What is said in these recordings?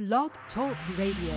Blog Talk Radio.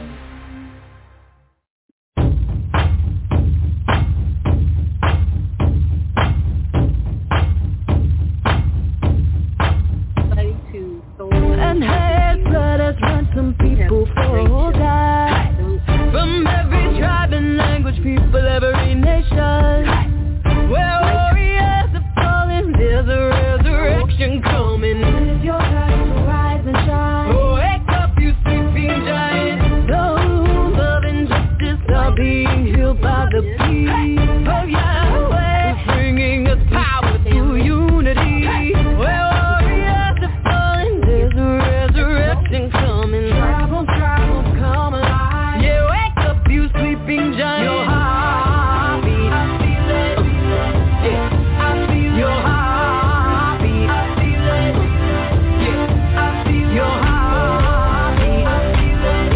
And had blood has run some people for God. From every tribe and language, people, every nation. Where warriors are falling, there's a resurrection coming. It's your time to rise and shine. Wake up, you sleeping giant. Those love and justice are being healed by the peace of Yahweh, bringing us power through unity. Where warriors are falling, there's a resurrection coming. Tribal come alive. Yeah, wake up, you sleeping giant. Your heartbeat, I feel it. Yeah, I feel your heartbeat. I feel it. Yeah, I feel your heartbeat. I feel it.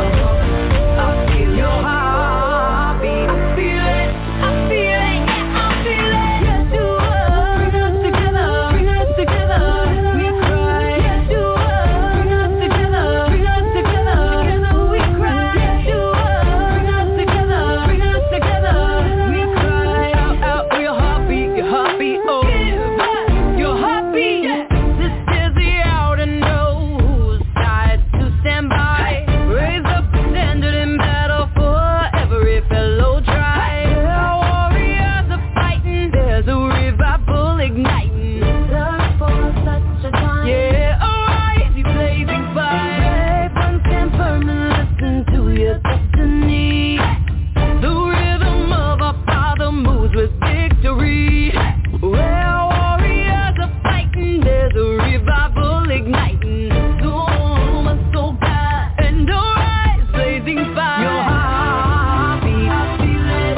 Yeah, I feel your heartbeat. I feel it. I feel it. Yeah, I feel it. Yes, you are. Bring us together. Bring us together. We cry. Yes, you are. Bring us together. Bring us together. Together we cry. Yes, you are. Bring us together. Bring us together. We cry. Out, your heartbeat, oh. Give us your heartbeat. This is the hour to know whose side to stand by. Raise up the standard in battle for every fellow tribe. Warriors are fighting, there's a revival igniting. Search for such a time. Yeah, arise, you blazing fire. Brave ones stand firm and listen to your destiny. The rhythm of our Father moves with victory. Where warriors are fighting, there's a revival igniting. So my soul God, and arise, blazing fire. Your heartbeat, I feel it.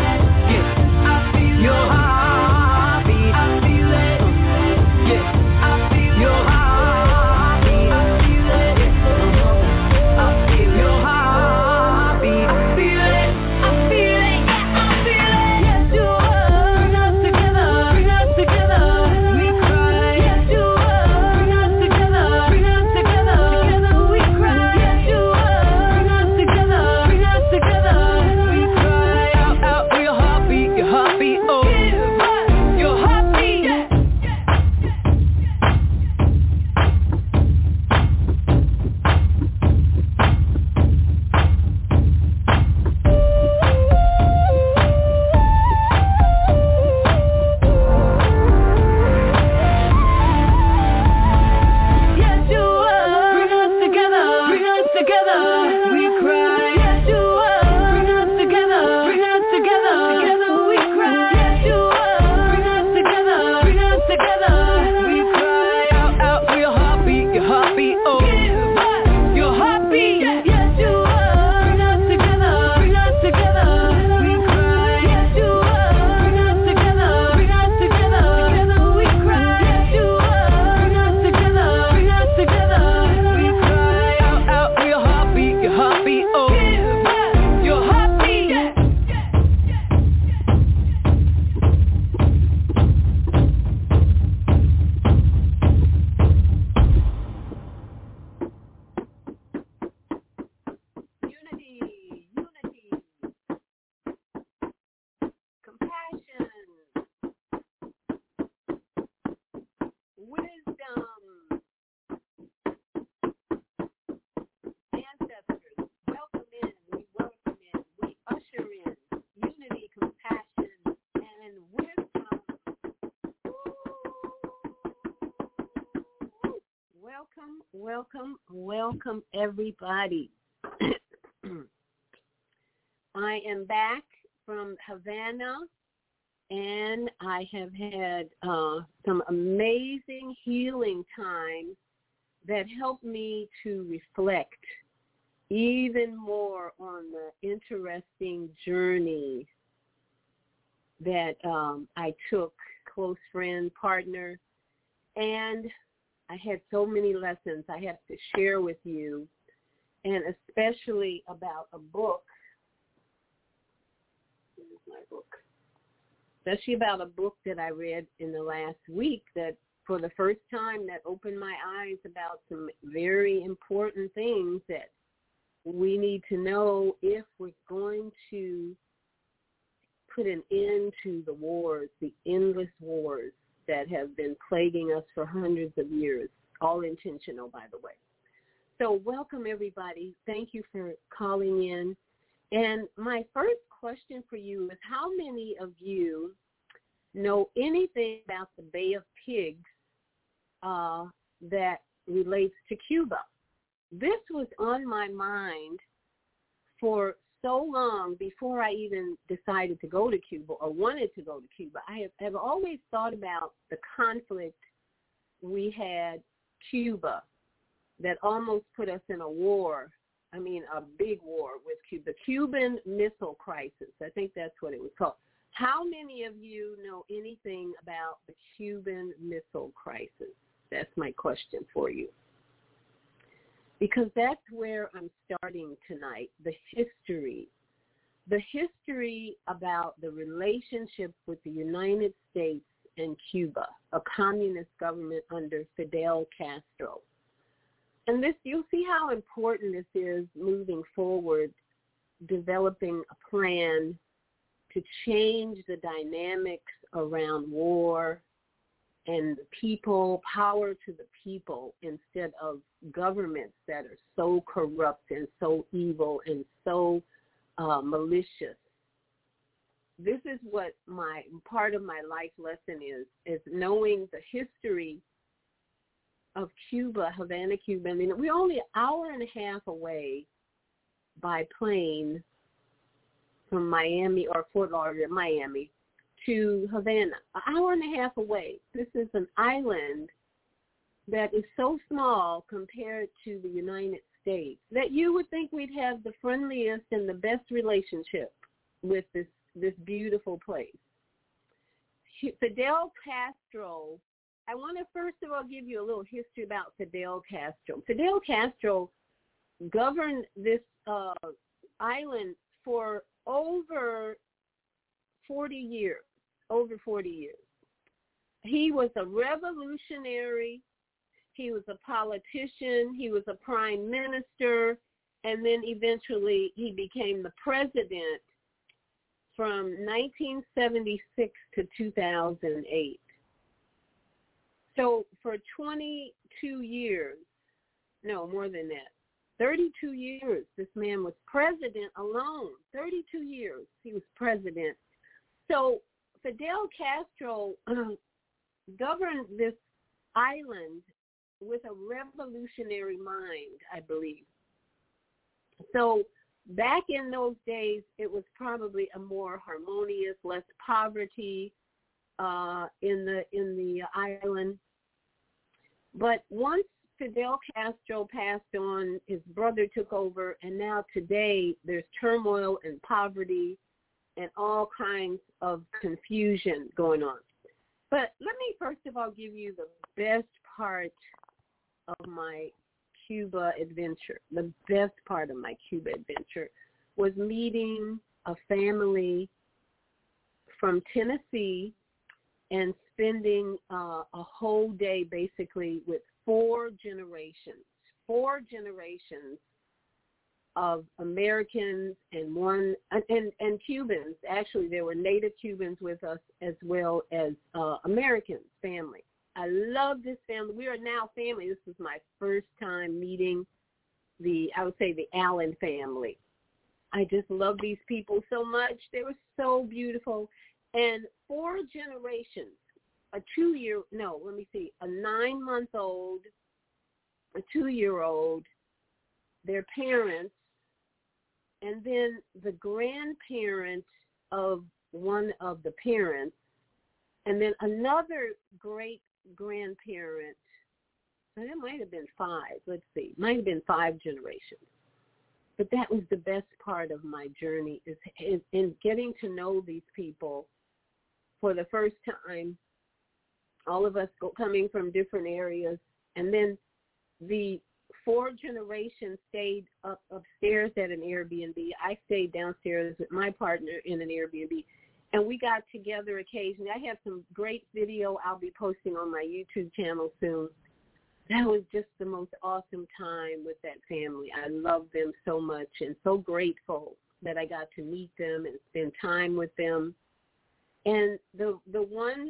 Yeah, I feel your heartbeat. I feel it. Yeah, I feel your heartbeat. I feel it. I feel your heartbeat. I feel it. I feel it. Yeah, I feel it. Yes, you are. Bring us together. Bring us together. We cry. Yes, you are. Bring us together. Bring us together. Together we cry. Yes, you are. Bring us together. Bring us together. We cry. Out, your heartbeat, oh. Give us your heartbeat. Yes, you are. Bring us together. Bring us together. We cry. Yes, you are. Bring us together. Bring us together. Together we cry. Yes, you are. Bring us together. Bring us together. We cry. Out, your heartbeat, oh. Give us your heartbeat. Yes, you are. Bring us together. Bring us together. We cry. Yes, you are. Bring us together. Bring us together. Together we cry. Yes, you are. Bring us together. Bring us together. We cry. Out, your heartbeat, oh. Give us your heartbeat. Unity, compassion, wisdom, ancestors, welcome in, we usher in unity, compassion, and wisdom. Welcome everybody. I am back from Havana, and I have had some amazing healing time that helped me to reflect even more on the interesting journey that I took, close friend, partner, and I had so many lessons I have to share with you, and especially about a book. Here's my book. Especially about a book that I read in the last week that for the first time, that opened my eyes about some very important things that we need to know if we're going to put an end to the wars, the endless wars that have been plaguing us for hundreds of years, all intentional, by the way. So welcome, everybody. Thank you for calling in. And my first question for you is, how many of you know anything about the Bay of Pigs that relates to Cuba? This was on my mind for so long before I even decided to go to Cuba or wanted to go to Cuba. I have always thought about the conflict we had, Cuba, that almost put us in a war, a big war with Cuba, the Cuban Missile Crisis. I think that's what it was called. How many of you know anything about the Cuban Missile Crisis? That's my question for you. Because that's where I'm starting tonight, the history about the relationship with the United States and Cuba, a communist government under Fidel Castro. And this, you'll see how important this is moving forward, developing a plan to change the dynamics around war and the people, power to the people, instead of governments that are so corrupt and so evil and so malicious. This is what part of my life lesson is knowing the history of Cuba, Havana, Cuba. We're only an hour and a half away by plane from Miami or Fort Lauderdale, Miami, to Havana, an hour and a half away. This is an island that is so small compared to the United States that you would think we'd have the friendliest and the best relationship with this beautiful place. Fidel Castro, I want to first of all give you a little history about Fidel Castro. Fidel Castro governed this island for over 40 years. He was a revolutionary, he was a politician, he was a prime minister, and then eventually he became the president from 1976 to 2008. So for 22 years, no, more than that, 32 years, this man was president alone. 32 years he was president. So Fidel Castro governed this island with a revolutionary mind, I believe. So back in those days, it was probably a more harmonious, less poverty in the island. But once Fidel Castro passed on, his brother took over, and now today there's turmoil and poverty and all kinds of confusion going on. But let me first of all give you the best part of my Cuba adventure. The best part of my Cuba adventure was meeting a family from Tennessee and spending a whole day basically with four generations of Americans and Cubans. Actually, there were native Cubans with us as well as Americans, family. I love this family. We are now family. This was my first time meeting the Allen family. I just love these people so much. They were so beautiful. And four generations, a 9-month-old, a 2-year-old, their parents, and then the grandparent of one of the parents, and then another great-grandparent. So there might have been 5. Let's see. Might have been 5 generations. But that was the best part of my journey, is in getting to know these people for the first time, all of us coming from different areas. And then the 4 generations stayed upstairs at an Airbnb. I stayed downstairs with my partner in an Airbnb. And we got together occasionally. I have some great video I'll be posting on my YouTube channel soon. That was just the most awesome time with that family. I love them so much and so grateful that I got to meet them and spend time with them. And the one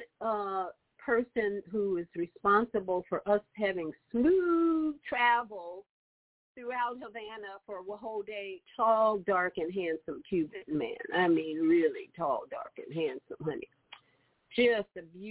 person who is responsible for us having smooth travel throughout Havana for a whole day, tall, dark, and handsome Cuban man. I mean, really tall, dark, and handsome, honey. Just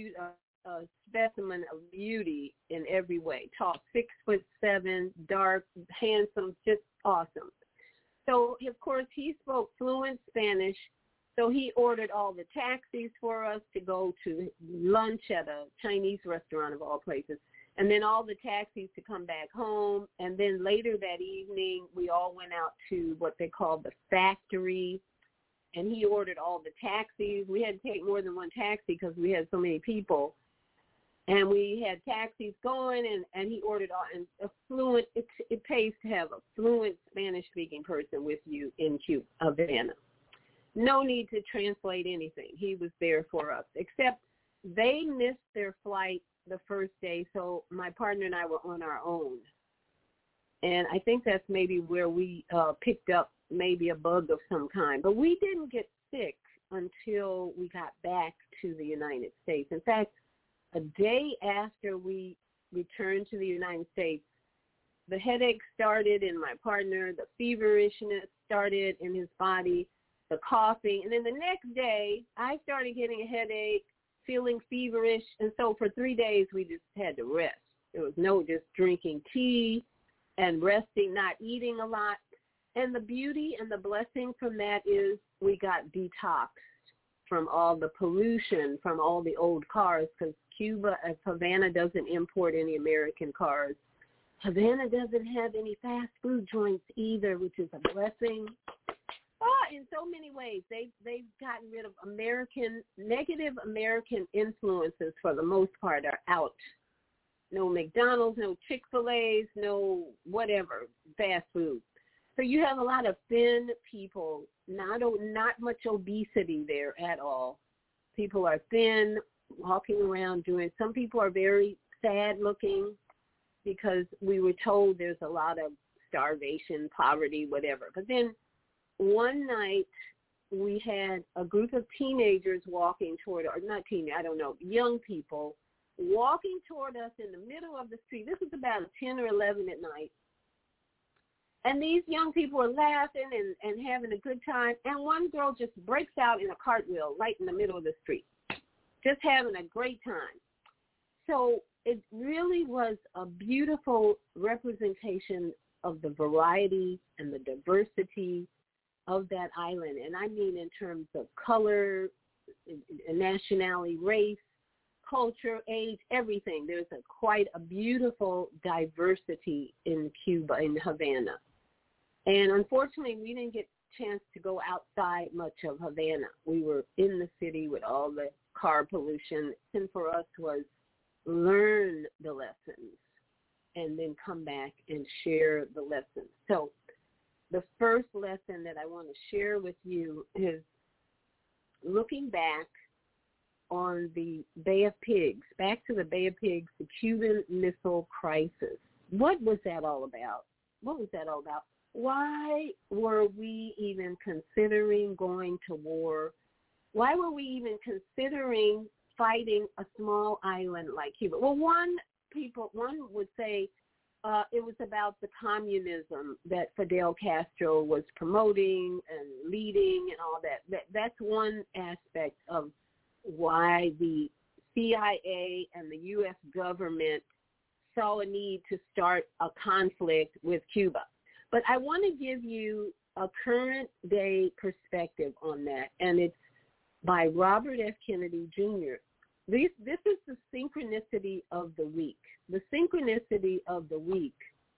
a specimen of beauty in every way. Tall, 6'7", dark, handsome, just awesome. So, of course, he spoke fluent Spanish, so he ordered all the taxis for us to go to lunch at a Chinese restaurant of all places, and then all the taxis to come back home. And then later that evening, we all went out to what they call the factory, and he ordered all the taxis. We had to take more than one taxi because we had so many people. And we had taxis going, and he ordered all, and a fluent, it pays to have a fluent Spanish-speaking person with you in Havana. No need to translate anything. He was there for us, except they missed their flight the first day, so my partner and I were on our own. And I think that's maybe where we picked up maybe a bug of some kind. But we didn't get sick until we got back to the United States. In fact, a day after we returned to the United States, the headache started in my partner, the feverishness started in his body, the coughing. And then the next day, I started getting a headache, feeling feverish. And so for 3 days, we just had to rest. There was no just drinking tea and resting, not eating a lot. And the beauty and the blessing from that is we got detoxed from all the pollution, from all the old cars, because Havana doesn't import any American cars. Havana doesn't have any fast food joints either, which is a blessing. In so many ways, they've gotten rid of negative American influences for the most part are out. No McDonald's, no Chick-fil-A's, no whatever, fast food. So you have a lot of thin people, not much obesity there at all. People are thin, walking around some people are very sad looking because we were told there's a lot of starvation, poverty, whatever. But then one night we had a group of teenagers walking toward, or not teenagers, I don't know, young people walking toward us in the middle of the street. This was about 10 or 11 at night. And these young people were laughing and having a good time. And one girl just breaks out in a cartwheel right in the middle of the street, just having a great time. So it really was a beautiful representation of the variety and the diversity of that island. And I mean in terms of color, nationality, race, culture, age, everything. There's quite a beautiful diversity in Cuba, in Havana. And unfortunately, we didn't get a chance to go outside much of Havana. We were in the city with all the car pollution. And for us was learn the lessons and then come back and share the lessons. So the first lesson that I want to share with you is looking back on the Bay of Pigs, back to the Bay of Pigs, the Cuban Missile Crisis. What was that all about? What was that all about? Why were we even considering going to war? Why were we even considering fighting a small island like Cuba? Well, one would say it was about the communism that Fidel Castro was promoting and leading and all that. That's one aspect of why the CIA and the U.S. government saw a need to start a conflict with Cuba. But I want to give you a current day perspective on that, and it's by Robert F. Kennedy, Jr. This is the synchronicity of the week. The synchronicity of the week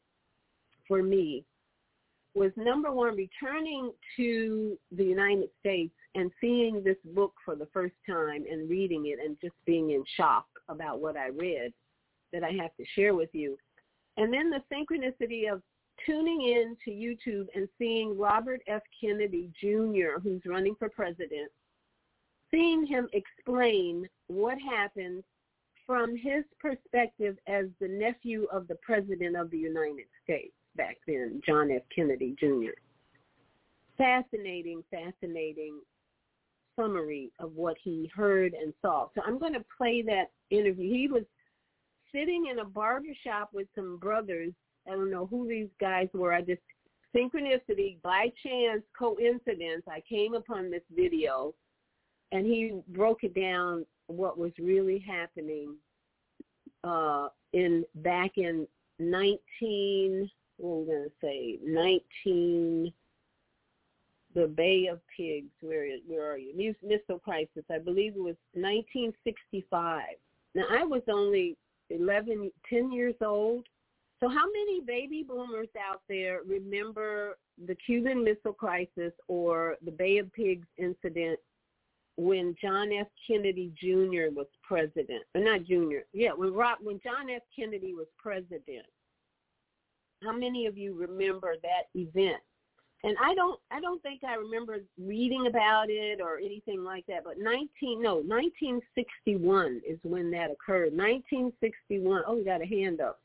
for me was, number one, returning to the United States and seeing this book for the first time and reading it and just being in shock about what I read that I have to share with you. And then the synchronicity of tuning in to YouTube and seeing Robert F. Kennedy, Jr., who's running for president, seeing him explain what happened from his perspective as the nephew of the President of the United States back then, John F. Kennedy Jr. Fascinating summary of what he heard and saw. So I'm going to play that interview. He was sitting in a barbershop with some brothers. I don't know who these guys were. I just, synchronicity, by chance, coincidence, I came upon this video, and he broke it down what was really happening back in 19, the Bay of Pigs, where are you? Missile Crisis, I believe it was 1965. Now, I was only 10 years old. So how many baby boomers out there remember the Cuban Missile Crisis or the Bay of Pigs incident when John F. Kennedy Jr. was president? Or not Jr. Yeah, when John F. Kennedy was president. How many of you remember that event? And I don't think I remember reading about it or anything like that. But 1961 is when that occurred. 1961. Oh, we got a hand up.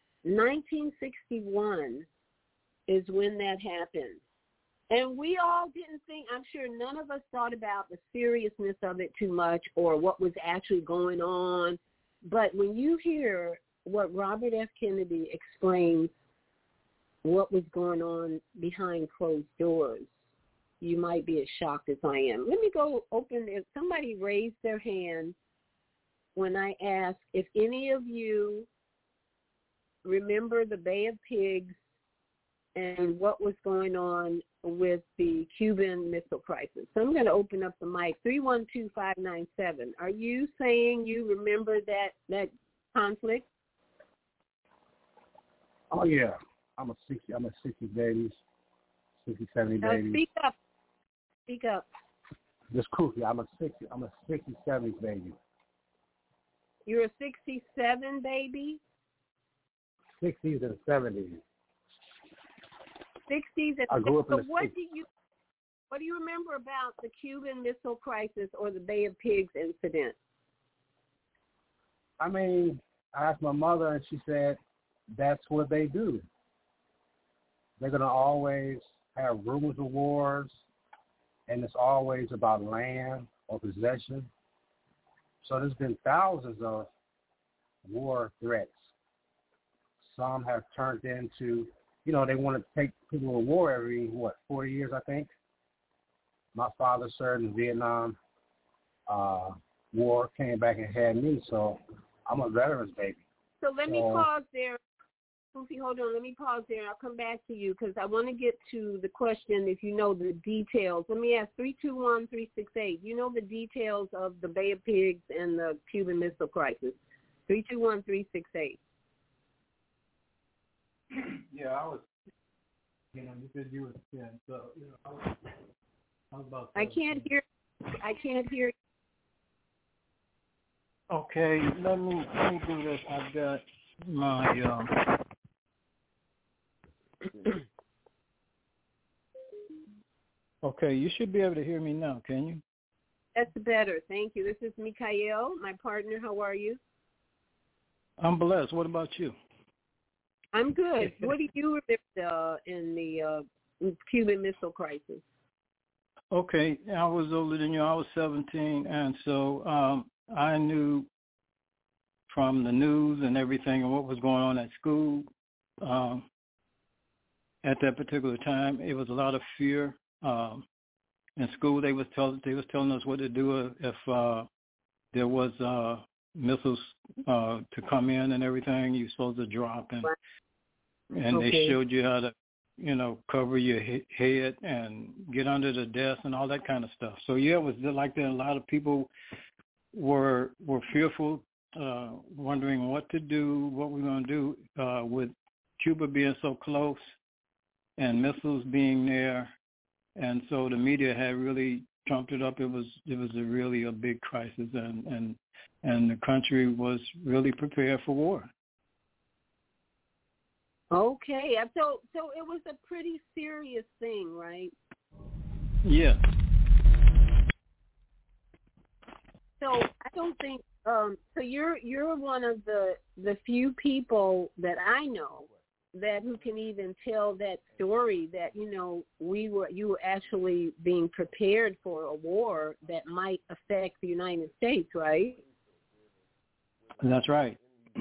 1961 is when that happened. And we all didn't think, I'm sure none of us thought about the seriousness of it too much or what was actually going on. But when you hear what Robert F. Kennedy explains, what was going on behind closed doors, you might be as shocked as I am. Let me go open. If somebody raised their hand when I asked if any of you remember the Bay of Pigs and what was going on with the Cuban Missile Crisis. So I'm going to open up the mic. 312-597. Are you saying you remember that conflict? Oh yeah, I'm a 60 baby, 60, 70 baby. Speak up. Just kooky. I'm a 60, 70s baby. You're a 67 baby? 60s and 70s. 60s and I grew up in the what do you remember about the Cuban Missile Crisis or the Bay of Pigs incident? I mean, I asked my mother, and she said that's what they do. They're going to always have rumors of wars, and it's always about land or possession. So there's been thousands of war threats. Some have turned into, they want to take people to war every, 40 years, I think. My father served in Vietnam War, came back and had me, so I'm a veteran's baby. So let me pause there. Sophie, hold on. Let me pause there. I'll come back to you because I want to get to the question if you know the details. Let me ask 321-368. You know the details of the Bay of Pigs and the Cuban Missile Crisis. 321-368. Yeah, I was. You said you were 10, so I was about. I can't hear. Okay, let me do this. I've got my. Okay, you should be able to hear me now, can you? That's better. Thank you. This is Mikhail, my partner. How are you? I'm blessed. What about you? I'm good. What do you remember in the Cuban Missile Crisis? Okay, I was older than you. I was 17, and so I knew from the news and everything and what was going on at school at that particular time. It was a lot of fear. In school, they was telling us what to do if there was missiles to come in and everything. You're supposed to drop, and okay. They showed you how to, cover your head and get under the desk and all that kind of stuff. So yeah, it was like that. A lot of people were fearful, wondering what to do, what we're going to do with Cuba being so close and missiles being there. And so the media had really trumped it up. It was really a big crisis, and the country was really prepared for war. Okay, so it was a pretty serious thing, right? Yeah. So I don't think. So you're one of the few people that I know that who can even tell that story that you were actually being prepared for a war that might affect the United States, right? That's right.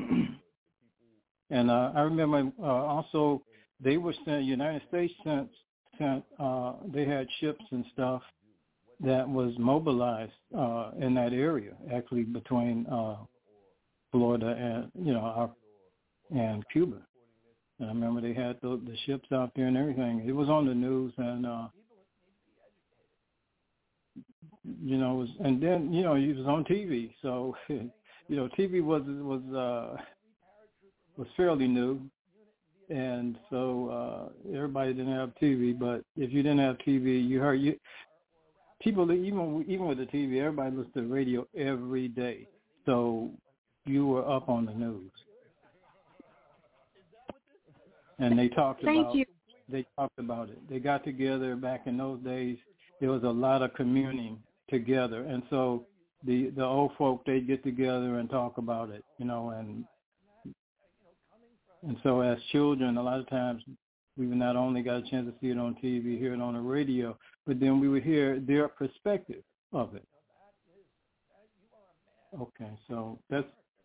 And I remember also they were sent. United States sent. They had ships and stuff that was mobilized in that area, actually between Florida and and Cuba. And I remember they had the ships out there and everything. It was on the news, and and then it was on TV. So TV was fairly new, and so everybody didn't have TV. But if you didn't have TV, you heard people even with the TV, everybody listened to the radio every day. So you were up on the news. And they talked about it. They got together back in those days. There was a lot of communing together, and so the old folk, they'd get together and talk about it, and so as children, a lot of times we would not only got a chance to see it on TV, hear it on the radio, but then we would hear their perspective of it. Okay, so that's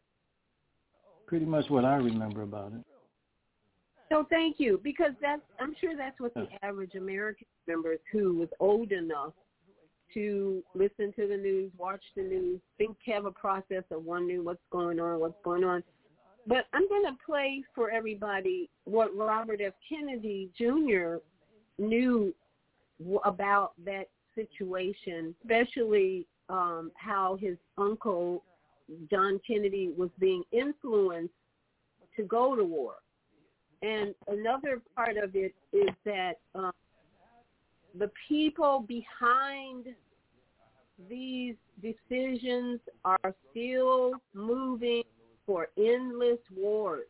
pretty much what I remember about it. So thank you, because I'm sure that's what the average American remembers who was old enough to listen to the news, watch the news, have a process of wondering what's going on. But I'm going to play for everybody what Robert F. Kennedy Jr. knew about that situation, especially how his uncle, John Kennedy, was being influenced to go to war. And another part of it is that the people behind these decisions are still moving for endless wars.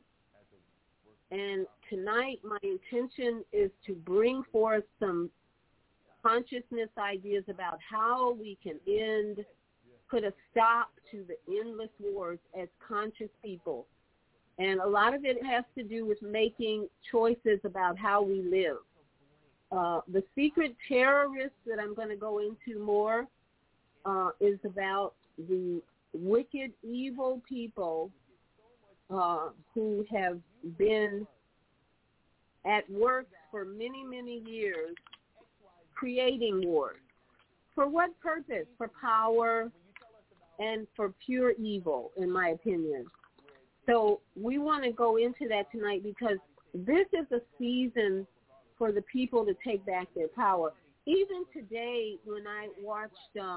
And tonight my intention is to bring forth some consciousness ideas about how we can put a stop to the endless wars as conscious people. And a lot of it has to do with making choices about how we live. The secret terrorists that I'm going to go into more is about the wicked, evil people who have been at work for many, many years creating wars. For what purpose? For power and for pure evil, in my opinion. So we want to go into that tonight because this is a season for the people to take back their power. Even today, when I watched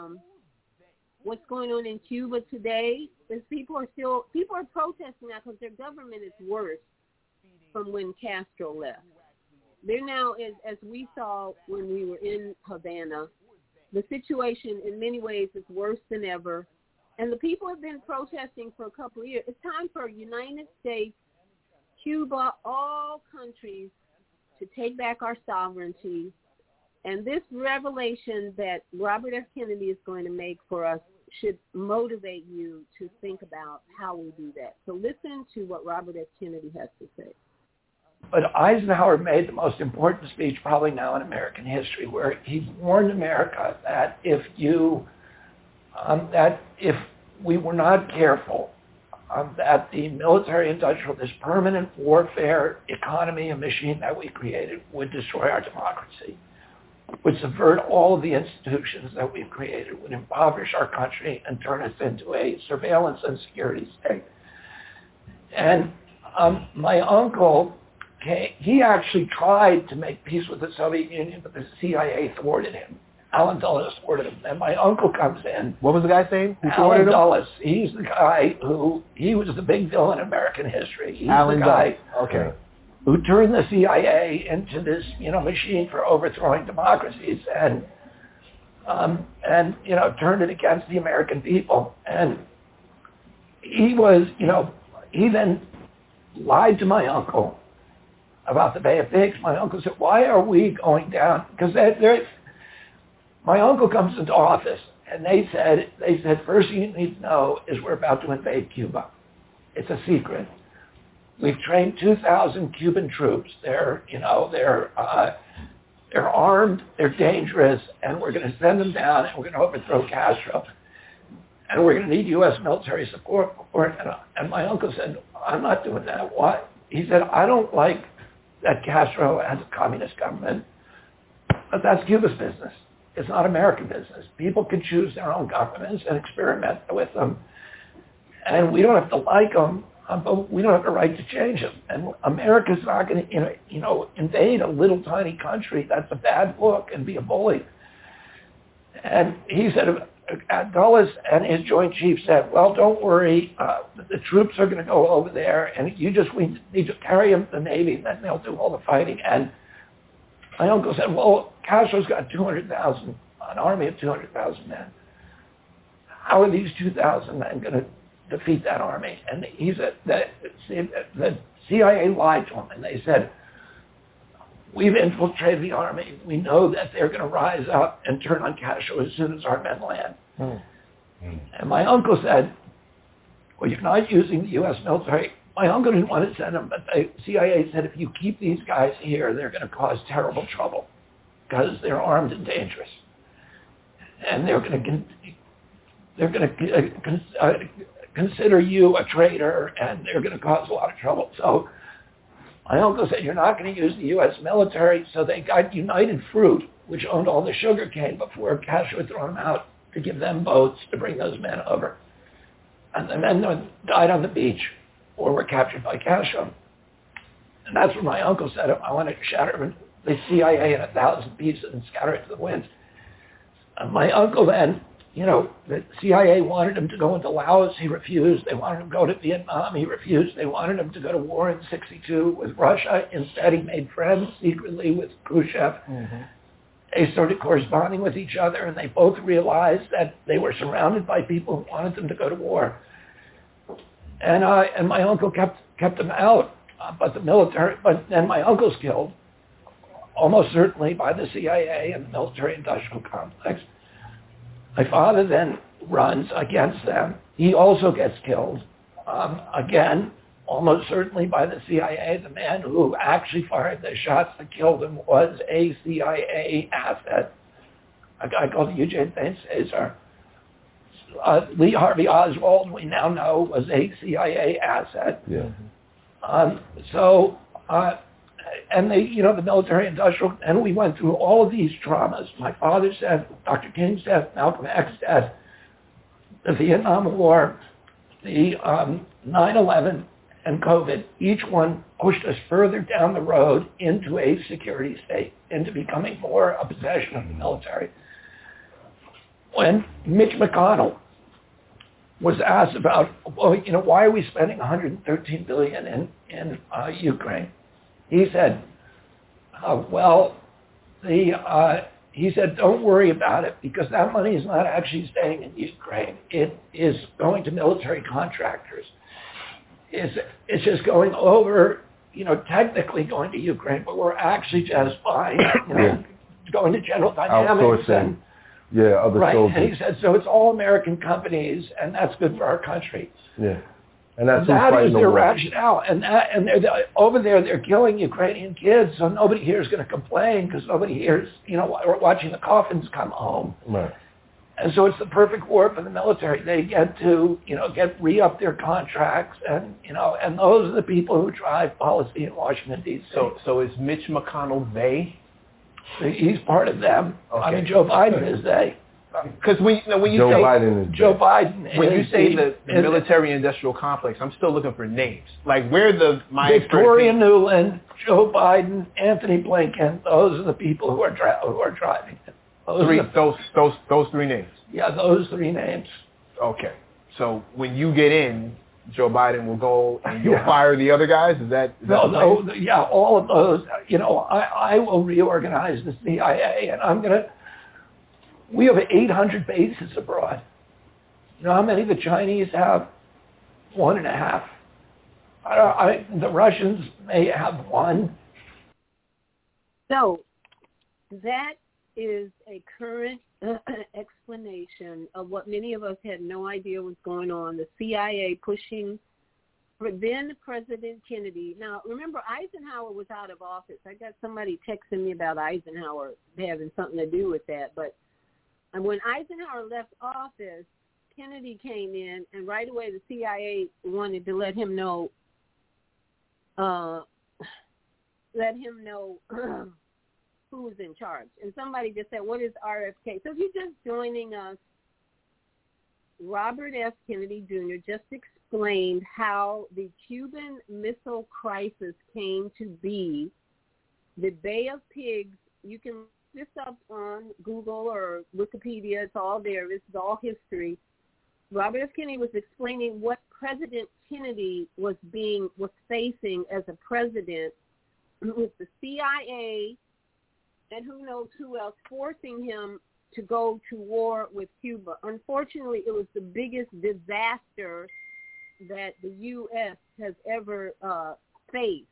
what's going on in Cuba today, is people are protesting now because their government is worse from when Castro left. They're now, as we saw when we were in Havana, the situation in many ways is worse than ever. And the people have been protesting for a couple of years. It's time for United States, Cuba, all countries to take back our sovereignty. And this revelation that Robert F. Kennedy is going to make for us should motivate you to think about how we do that. So listen to what Robert F. Kennedy has to say. But Eisenhower made the most important speech probably now in American history, where he warned America that if we were not careful, that the military-industrial, this permanent warfare economy and machine that we created would destroy our democracy, would subvert all of the institutions that we've created, would impoverish our country and turn us into a surveillance and security state. And my uncle, he actually tried to make peace with the Soviet Union, but the CIA thwarted him. Allen Dulles thwarted him. And my uncle comes in. What was the guy's name? Allen Dulles. He's the guy he was the big villain in American history. He's Allen the guy okay. who turned the CIA into this, machine for overthrowing democracies and turned it against the American people. And he was, he then lied to my uncle about the Bay of Pigs. My uncle said, why are we going down? Because my uncle comes into office, And they said, first thing you need to know is we're about to invade Cuba. It's a secret. We've trained 2,000 Cuban troops. They're armed, they're dangerous, and we're going to send them down, and we're going to overthrow Castro. And we're going to need U.S. military support for it. And my uncle said, I'm not doing that. Why? He said, I don't like that Castro has a communist government, but that's Cuba's business. It's not American business. People can choose their own governments and experiment with them. And we don't have to like them, but we don't have the right to change them. And America's not going to, invade a little tiny country. That's a bad look and be a bully. And he said, Dulles and his Joint Chiefs said, well, don't worry. The troops are going to go over there, and we need to carry them to the Navy, and then they'll do all the fighting. And my uncle said, well, Castro's got 200,000, an army of 200,000 men. How are these 2,000 men going to defeat that army? And he said that the CIA lied to him, and they said, we've infiltrated the army. We know that they're going to rise up and turn on Castro as soon as our men land. And my uncle said, well, you're not using the U.S. military. My uncle didn't want to send them, but the CIA said, if you keep these guys here, they're going to cause terrible trouble because they're armed and dangerous. And they're going to consider you a traitor, and they're going to cause a lot of trouble. So my uncle said, you're not going to use the U.S. military, so they got United Fruit, which owned all the sugar cane before Castro had thrown them out, to give them boats to bring those men over. And the men died on the beach or were captured by Castro. And that's when my uncle said, I want to shatter the CIA in 1,000 pieces and scatter it to the winds. And my uncle then, the CIA wanted him to go into Laos. He refused. They wanted him to go to Vietnam. He refused. They wanted him to go to war in 1962 with Russia. Instead, he made friends secretly with Khrushchev. Mm-hmm. They started corresponding with each other, and they both realized that they were surrounded by people who wanted them to go to war. And my uncle kept them out, but then my uncle's killed, almost certainly by the CIA and the military-industrial complex. My father then runs against them. He also gets killed, again, almost certainly by the CIA. The man who actually fired the shots that killed him was a CIA asset, a guy called Eugene Cesar. Lee Harvey Oswald, we now know, was a CIA asset. Yeah. And the military-industrial, and we went through all of these traumas. My father's death, Dr. King's death, Malcolm X's death, the Vietnam War, the 9/11, and COVID. Each one pushed us further down the road into a security state, into becoming more a possession of the military. When Mitch McConnell was asked about, why are we spending $113 billion in Ukraine? He said, he said, don't worry about it, because that money is not actually staying in Ukraine. It is going to military contractors. It's just going over, technically going to Ukraine, but we're actually just buying, going to General Dynamics. Outsourcing. Other right. soldiers. And he said, so it's all American companies, and that's good for our country. Yeah. And that is their rationale. And they're over there, they're killing Ukrainian kids, so nobody here is going to complain because nobody here is, we're watching the coffins come home. Right. And so it's the perfect war for the military. They get to, re-up their contracts, and those are the people who drive policy in Washington, D.C. So is Mitch McConnell they? He's part of them. Okay. I mean, Joe Biden is they. Because when you Joe say Biden when you say the military-industrial complex, I'm still looking for names. Like Victoria Nuland, Joe Biden, Anthony Blinken. Those are the people who are driving it. Those three names. Yeah, those three names. Okay. So when you get in, Joe Biden will go and you'll fire the other guys? Is that all of those. I will reorganize the CIA, and we have 800 bases abroad. You know how many the Chinese have? 1.5. The Russians may have 1. So that is a current explanation of what many of us had no idea was going on. The CIA pushing for then President Kennedy. Now, remember, Eisenhower was out of office. I got somebody texting me about Eisenhower having something to do with that. But when Eisenhower left office, Kennedy came in, and right away the CIA wanted to let him know who was in charge. And somebody just said, what is RFK? So if you're just joining us, Robert F. Kennedy Jr. just explained how the Cuban Missile Crisis came to be. The Bay of Pigs, you can look this up on Google or Wikipedia. It's all there. This is all history. Robert F. Kennedy was explaining what President Kennedy was facing as a president with the CIA and who knows who else forcing him to go to war with Cuba. Unfortunately, it was the biggest disaster that the U.S. has ever faced.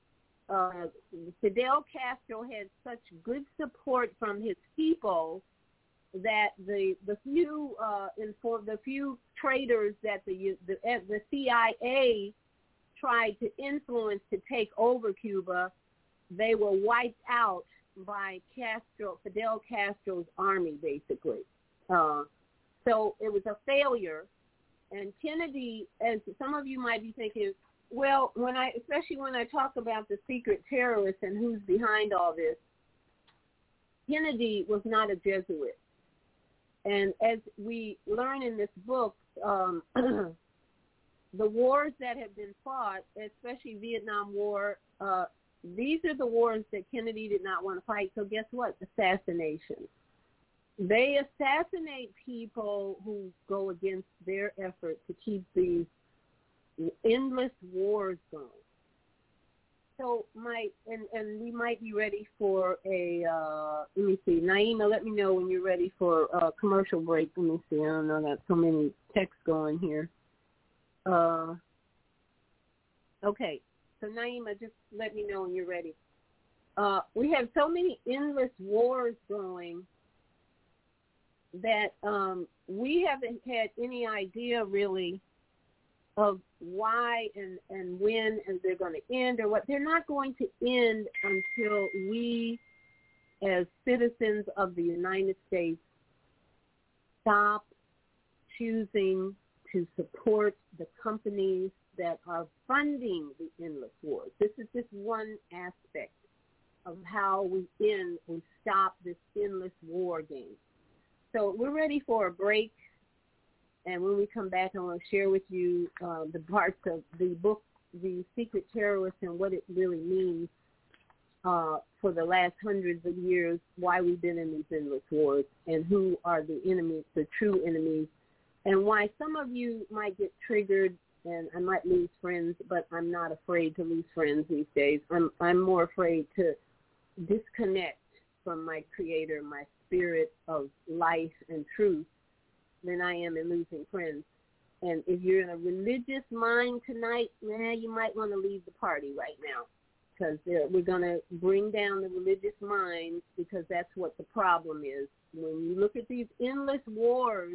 Fidel Castro had such good support from his people that the few traitors that the CIA tried to influence to take over Cuba, they were wiped out by Fidel Castro's army, basically. So it was a failure. And Kennedy, as some of you might be thinking, well, especially when I talk about the secret terrorists and who's behind all this, Kennedy was not a Jesuit. And as we learn in this book, the wars that have been fought, especially Vietnam War, these are the wars that Kennedy did not want to fight. So guess what? Assassination. They assassinate people who go against their effort to keep these endless wars going. So and we might be ready for a, let me see, Naima, let me know when you're ready for a commercial break. Let me see, I don't know, I got so many texts going here. Okay, so Naima, just let me know when you're ready. We have so many endless wars going that we haven't had any idea really of why and when and they're going to end or what. They're not going to end until we as citizens of the United States stop choosing to support the companies that are funding the endless wars. This is just one aspect of how we stop this endless war game. So we're ready for a break. And when we come back, I want to share with you the parts of the book, The Secret Terrorists, and what it really means for the last hundreds of years, why we've been in these endless wars, and who are the enemies, the true enemies, and why some of you might get triggered and I might lose friends, but I'm not afraid to lose friends these days. I'm more afraid to disconnect from my Creator, my spirit of life and truth, than I am in losing friends. And if you're in a religious mind tonight, you might want to leave the party right now, because we're going to bring down the religious minds, because that's what the problem is. When you look at these endless wars,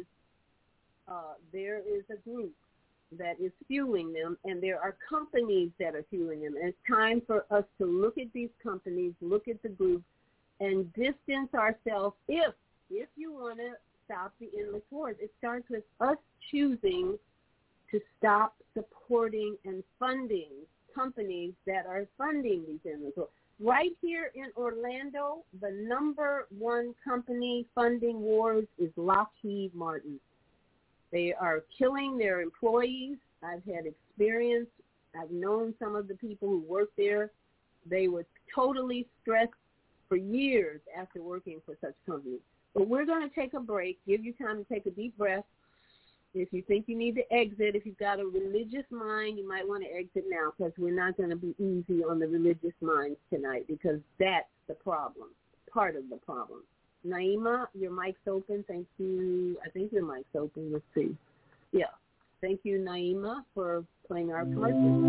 there is a group that is fueling them, and there are companies that are fueling them. And it's time for us to look at these companies, look at the group, and distance ourselves if you want to stop the endless wars. It starts with us choosing to stop supporting and funding companies that are funding these endless wars. Right here in Orlando, the number one company funding wars is Lockheed Martin. They are killing their employees. I've had experience. I've known some of the people who work there. They were totally stressed for years after working for such companies. But we're going to take a break, give you time to take a deep breath. If you think you need to exit, if you've got a religious mind, you might want to exit now, because we're not going to be easy on the religious minds tonight, because that's the problem, part of the problem. Naima, your mic's open. Thank you. I think your mic's open. Let's see. Yeah. Thank you, Naima, for playing our commercial.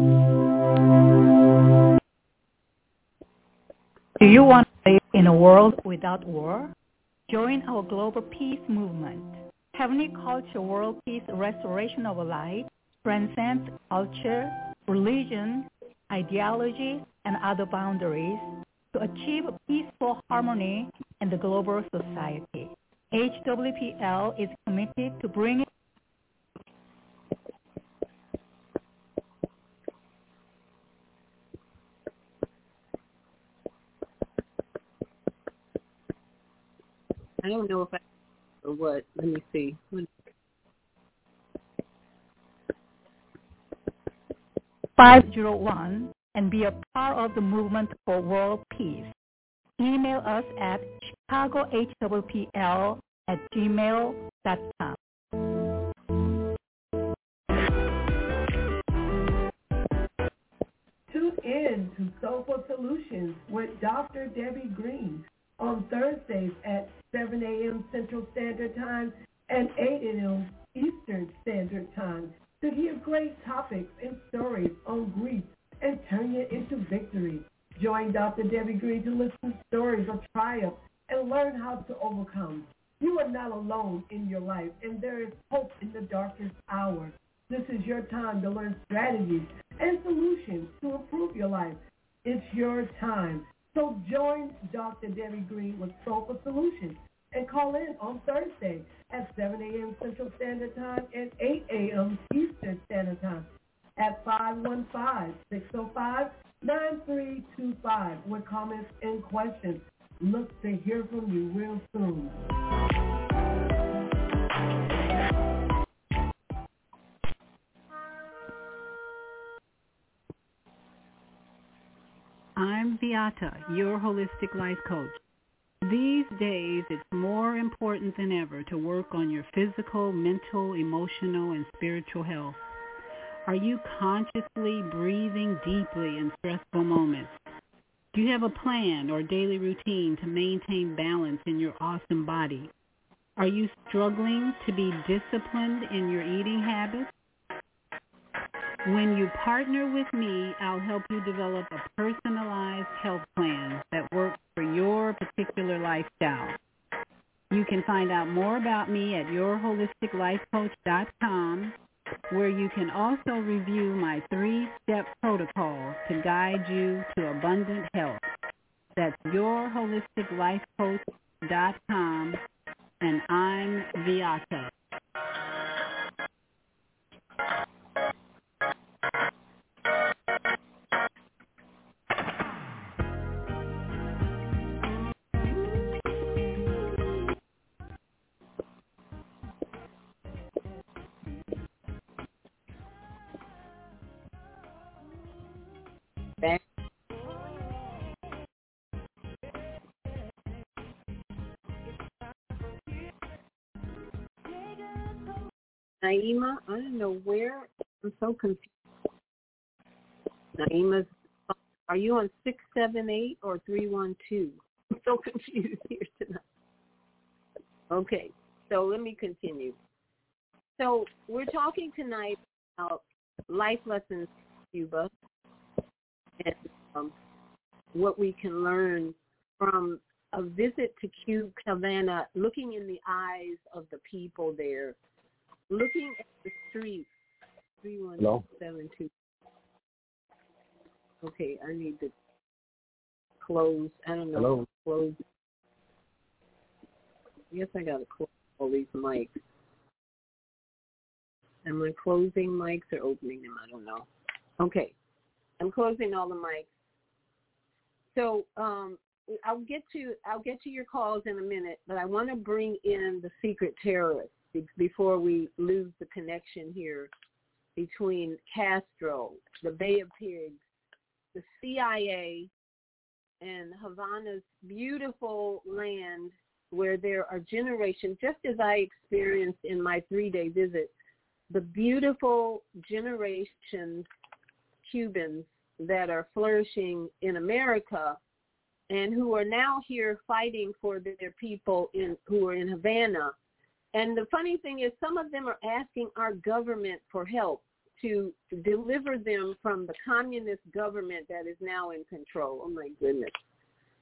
Do you want to live in a world without war? Join our global peace movement. Heavenly Culture World Peace Restoration of Light transcends culture, religion, ideology, and other boundaries to achieve peaceful harmony in the global society. HWPL is committed to bringing I don't know if I or what. Let me see. 501 and be a part of the movement for world peace. Email us at chicagohwpl@gmail.com. Tune in to Soulful Solutions with Dr. Debbie Green on Thursdays at 7 a.m. Central Standard Time and 8 a.m. Eastern Standard Time to hear great topics and stories on grief and turn it into victory. Join Dr. Debbie Green to listen to stories of triumph and learn how to overcome. You are not alone in your life, and there is hope in the darkest hour. This is your time to learn strategies and solutions to improve your life. It's your time. So join Dr. Debbie Green with Soulful Solutions and call in on Thursday at 7 a.m. Central Standard Time and 8 a.m. Eastern Standard Time at 515-605-9325 with comments and questions. Look to hear from you real soon. I'm Beata, your holistic life coach. These days, it's more important than ever to work on your physical, mental, emotional, and spiritual health. Are you consciously breathing deeply in stressful moments? Do you have a plan or daily routine to maintain balance in your awesome body? Are you struggling to be disciplined in your eating habits? When you partner with me, I'll help you develop a personalized health plan that works for your particular lifestyle. You can find out more about me at yourholisticlifecoach.com, where you can also review my 3-step protocol to guide you to abundant health. That's yourholisticlifecoach.com, and I'm Beata. Back. Naima, I don't know where. I'm so confused. Naima's, are you on 678 or 312? I'm so confused here tonight. Okay, so let me continue. So we're talking tonight about life lessons in Cuba and what we can learn from a visit to Havana, looking in the eyes of the people there, looking at the streets. 3172. Okay, I need to close. I don't know. Hello. Close. I guess I got to close all these mics. Am I closing mics or opening them? I don't know. Okay. I'm closing all the mics. So I'll get to your calls in a minute, but I want to bring in the secret terrorists before we lose the connection here between Castro, the Bay of Pigs, the CIA, and Havana's beautiful land where there are generations, just as I experienced in my 3-day visit, the beautiful generations Cubans that are flourishing in America and who are now here fighting for their people who are in Havana. And the funny thing is some of them are asking our government for help to deliver them from the communist government that is now in control. Oh, my goodness.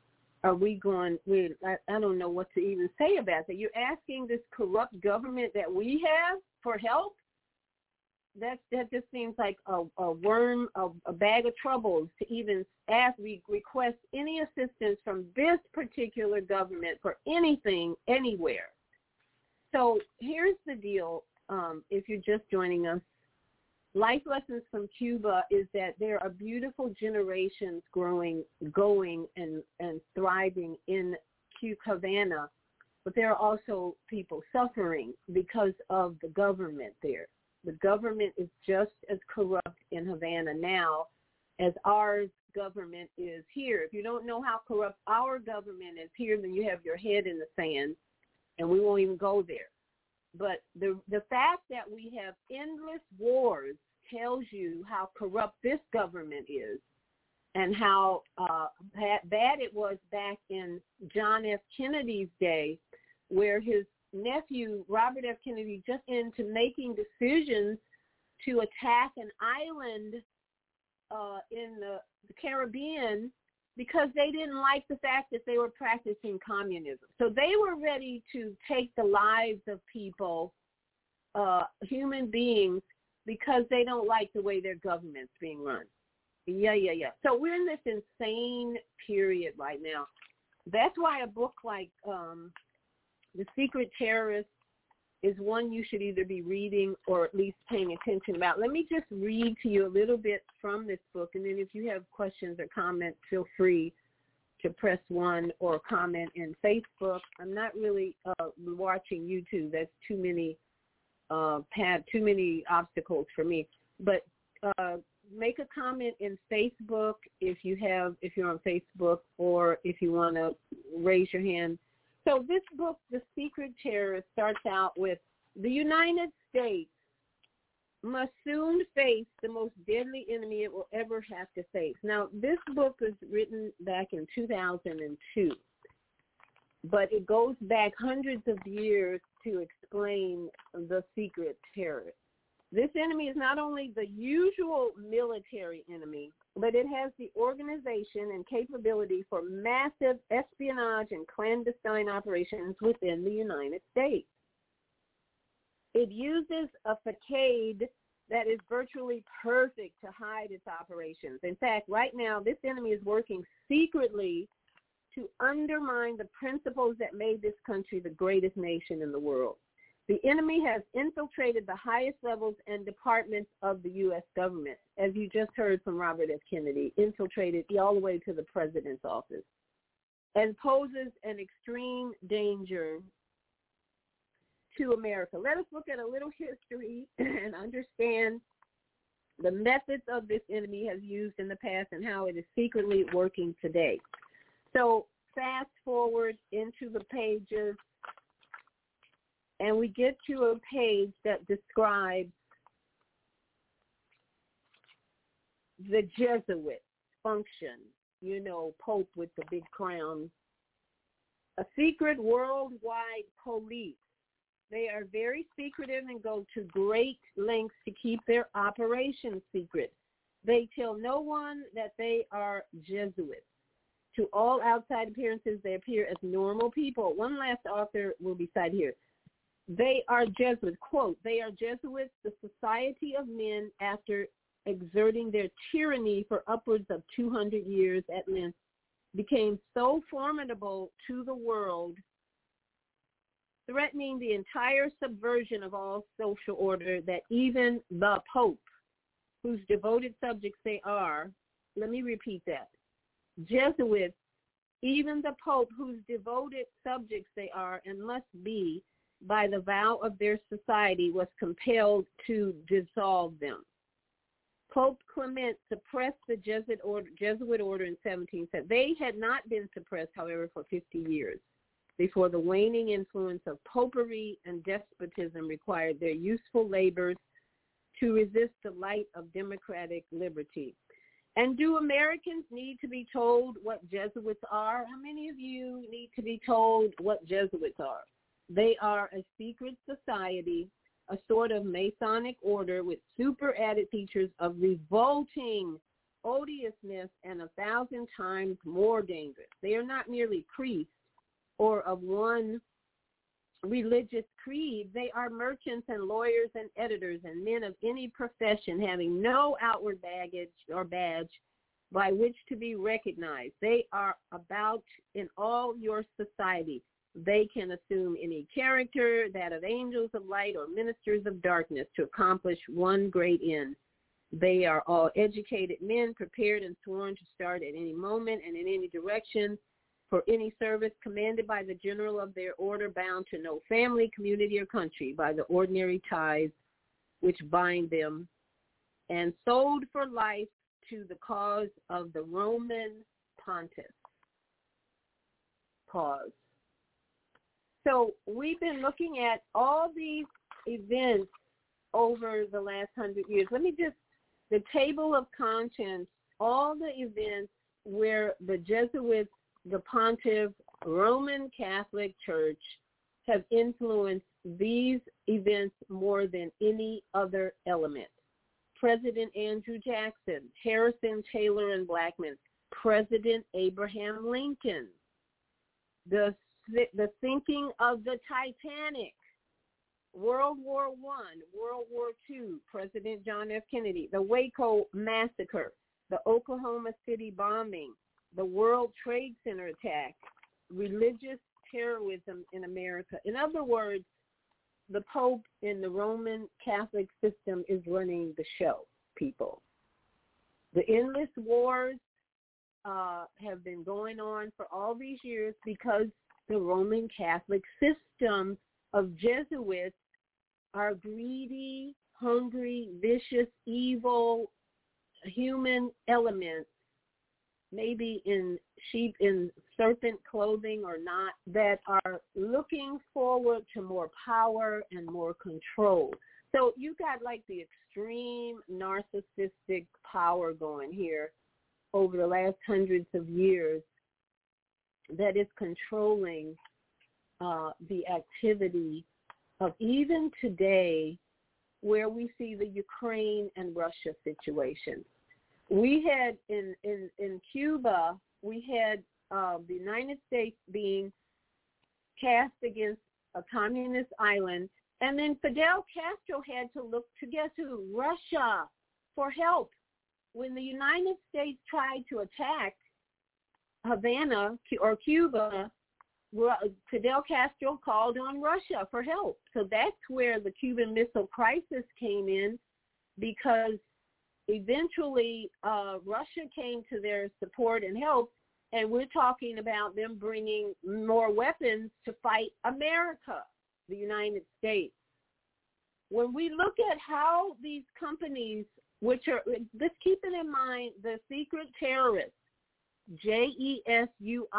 are we going, I don't know what to even say about that. You're asking this corrupt government that we have for help? That just seems like a worm, a bag of troubles to even request any assistance from this particular government for anything, anywhere. So here's the deal, if you're just joining us. Life Lessons from Cuba is that there are beautiful generations going and thriving in Havana, but there are also people suffering because of the government there. The government is just as corrupt in Havana now as our government is here. If you don't know how corrupt our government is here, then you have your head in the sand, and we won't even go there. But the fact that we have endless wars tells you how corrupt this government is and how bad it was back in John F. Kennedy's day, where his nephew, Robert F. Kennedy, just into making decisions to attack an island in the Caribbean because they didn't like the fact that they were practicing communism. So they were ready to take the lives of people, human beings, because they don't like the way their government's being run. Yeah. So we're in this insane period right now. That's why a book like The Secret Terrorist is one you should either be reading or at least paying attention about. Let me just read to you a little bit from this book, and then if you have questions or comments, feel free to press 1 or comment in Facebook. I'm not really watching YouTube. That's too many obstacles for me. But make a comment in Facebook if you're on Facebook, or if you want to raise your hand. So this book, The Secret Terrorist, starts out with the United States must soon face the most deadly enemy it will ever have to face. Now, this book was written back in 2002, but it goes back hundreds of years to explain the secret terrorist. This enemy is not only the usual military enemy, but it has the organization and capability for massive espionage and clandestine operations within the United States. It uses a facade that is virtually perfect to hide its operations. In fact, right now, this enemy is working secretly to undermine the principles that made this country the greatest nation in the world. The enemy has infiltrated the highest levels and departments of the U.S. government, as you just heard from Robert F. Kennedy, infiltrated all the way to the president's office, and poses an extreme danger to America. Let us look at a little history and understand the methods of this enemy has used in the past and how it is secretly working today. So fast forward into the pages, and we get to a page that describes the Jesuit function, Pope with the big crown, a secret worldwide police. They are very secretive and go to great lengths to keep their operations secret. They tell no one that they are Jesuits. To all outside appearances, they appear as normal people. One last author will be cited here. They are Jesuits, quote, they are Jesuits, the society of men after exerting their tyranny for upwards of 200 years at length became so formidable to the world, threatening the entire subversion of all social order, that even the Pope, whose devoted subjects they are, let me repeat that, Jesuits, even the Pope, whose devoted subjects they are and must be, by the vow of their society, was compelled to dissolve them. Pope Clement suppressed the Jesuit order in 1770. They had not been suppressed, however, for 50 years before the waning influence of popery and despotism required their useful labors to resist the light of democratic liberty. And do Americans need to be told what Jesuits are? How many of you need to be told what Jesuits are? They are a secret society, a sort of Masonic order with super added features of revolting odiousness and 1,000 times more dangerous. They are not merely priests or of one religious creed. They are merchants and lawyers and editors and men of any profession having no outward baggage or badge by which to be recognized. They are about in all your society. They can assume any character, that of angels of light or ministers of darkness, to accomplish one great end. They are all educated men, prepared and sworn to start at any moment and in any direction for any service, commanded by the general of their order, bound to no family, community, or country by the ordinary ties which bind them, and sold for life to the cause of the Roman Pontiff. Pause. So we've been looking at all these events over the last 100 years. Let me just, the table of contents, all the events where the Jesuits, the Pontiff, Roman Catholic Church have influenced these events more than any other element. President Andrew Jackson, Harrison, Taylor, and Blackmun, President Abraham Lincoln, the sinking of the Titanic, World War I, World War II, President John F. Kennedy, the Waco massacre, the Oklahoma City bombing, the World Trade Center attack, religious terrorism in America. In other words, the Pope in the Roman Catholic system is running the show, people. The endless wars have been going on for all these years because the Roman Catholic system of Jesuits are greedy, hungry, vicious, evil human elements, maybe in serpent clothing or not, that are looking forward to more power and more control. So you got like the extreme narcissistic power going here over the last hundreds of years that is controlling the activity of even today, where we see the Ukraine and Russia situation. We had in Cuba, we had the United States being cast against a communist island, and then Fidel Castro had to look to guess who? Russia for help. When the United States tried to attack Havana or Cuba, Fidel Castro called on Russia for help. So that's where the Cuban Missile Crisis came in, because eventually Russia came to their support and help, and we're talking about them bringing more weapons to fight America, the United States. When we look at how these companies, which are, just keep it in mind, the secret terrorists, JESUITS,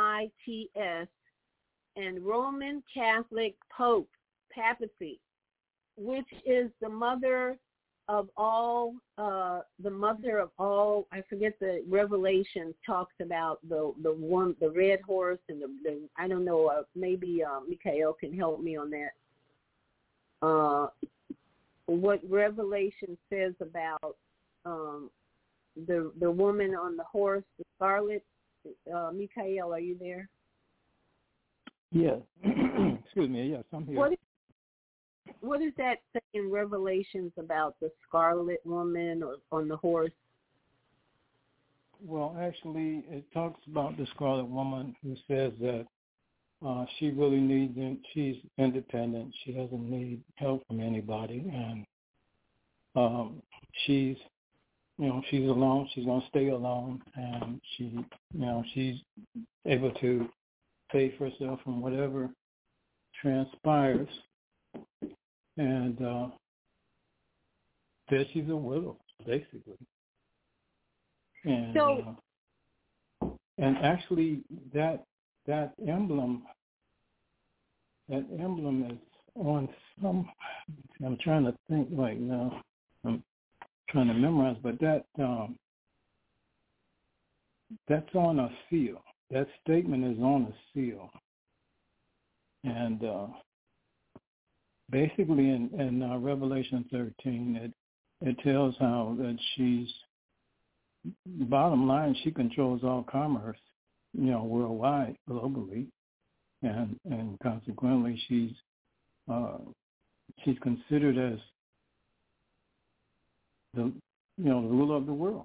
and Roman Catholic Pope, papacy, which is the mother of all, I forget, the Revelation talks about the red horse and the I don't know, maybe Mikhail can help me on that. What Revelation says about the woman on the horse, the scarlet. Mikhail, are you there? Yes. Excuse me. Yes, I'm here. What does that say in Revelations about the scarlet woman or on the horse? Well, actually, it talks about the scarlet woman who says that she really needs, she's independent. She doesn't need help from anybody, and she's alone. She's going to stay alone, and she's able to pay for herself from whatever transpires, and that she's a widow, basically. And and actually that emblem is on some. I'm trying to think right now. I'm trying to memorize, but that's on a seal. That statement is on a seal, and basically in Revelation 13, it tells how that she's bottom line, she controls all commerce, worldwide, globally, and consequently, she's considered as the ruler of the world.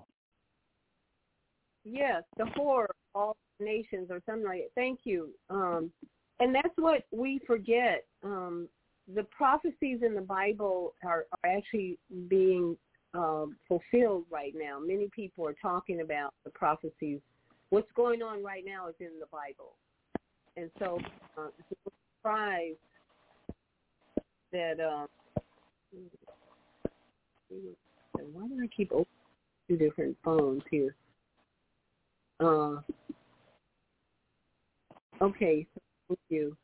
Yes, the whore of all nations, or something like that. Thank you. And that's what we forget. The prophecies in the Bible are actually being fulfilled right now. Many people are talking about the prophecies. What's going on right now is in the Bible. And so it's a surprise that why do I keep opening two different phones here? Okay, thank you.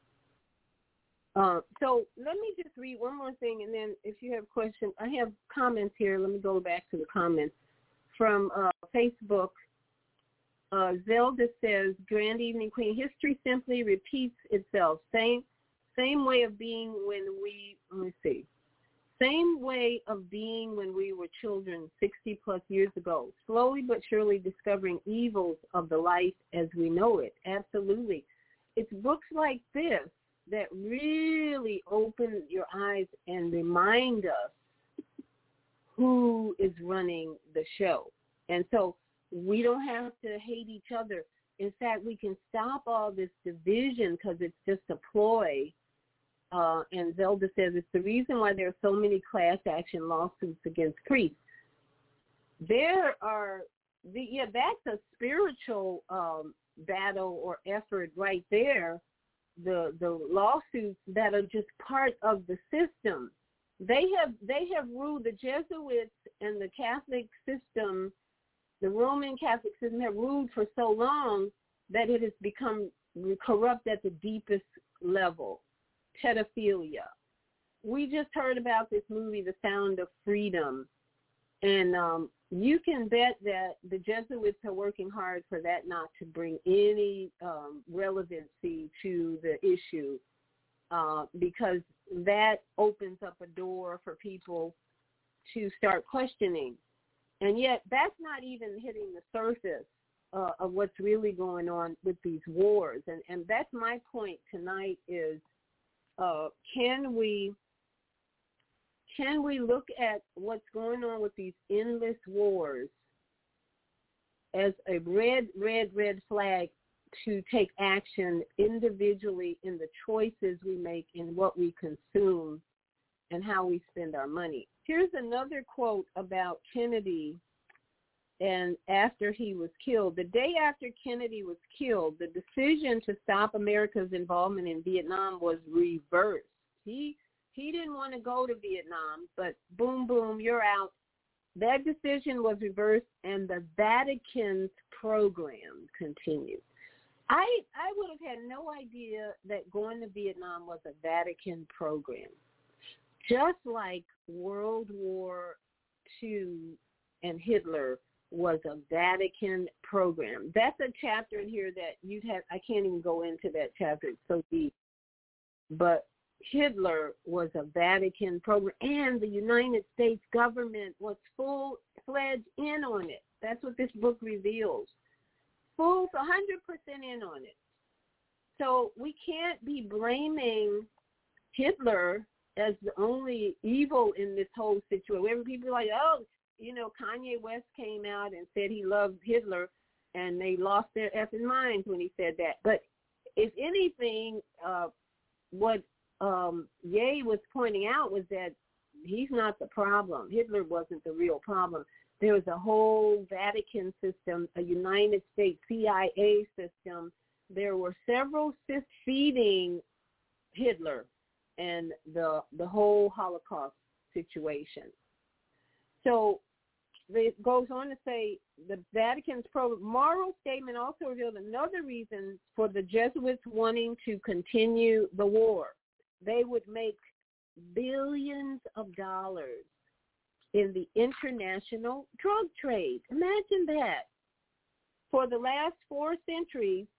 So let me just read one more thing, and then if you have questions, I have comments here. Let me go back to the comments from Facebook. Zelda says, "Grand evening, Queen. History simply repeats itself. Same way of being when we. Let me see. Same way of being when we were children 60 plus years ago. Slowly but surely discovering evils of the life as we know it. Absolutely. It's books like this that really open your eyes and remind us who is running the show. And so we don't have to hate each other. In fact, we can stop all this division because it's just a ploy. And Zelda says it's the reason why there are so many class action lawsuits against priests. There are, that's a spiritual battle or effort right there. The lawsuits that are just part of the system. They have ruled, the Jesuits and the Catholic system, the Roman Catholic system have ruled for so long that it has become corrupt at the deepest level. Pedophilia. We just heard about this movie, The Sound of Freedom, and you can bet that the Jesuits are working hard for that not to bring any relevancy to the issue, because that opens up a door for people to start questioning. And yet that's not even hitting the surface of what's really going on with these wars. And that's my point tonight is, can we look at what's going on with these endless wars as a red flag to take action individually in the choices we make in what we consume and how we spend our money? Here's another quote about Kennedy and after he was killed. The day after Kennedy was killed, the decision to stop America's involvement in Vietnam was reversed. He didn't want to go to Vietnam, but boom, boom, you're out. That decision was reversed, and the Vatican's program continued. I would have had no idea that going to Vietnam was a Vatican program. Just like World War II and Hitler was a Vatican program. That's a chapter in here that you'd have, I can't even go into that chapter, it's so deep. But Hitler was a Vatican program, and the United States government was full-fledged in on it. That's what this book reveals. 100% in on it. So we can't be blaming Hitler as the only evil in this whole situation. Whenever people are like, oh, Kanye West came out and said he loved Hitler, and they lost their effing minds when he said that. But if anything, what Ye was pointing out was that he's not the problem. Hitler wasn't the real problem. There was a whole Vatican system, a United States CIA system. There were several feeding Hitler and the whole Holocaust situation. So it goes on to say the Vatican's moral statement also revealed another reason for the Jesuits wanting to continue the war. They would make billions of dollars in the international drug trade. Imagine that. For the last 4 centuries,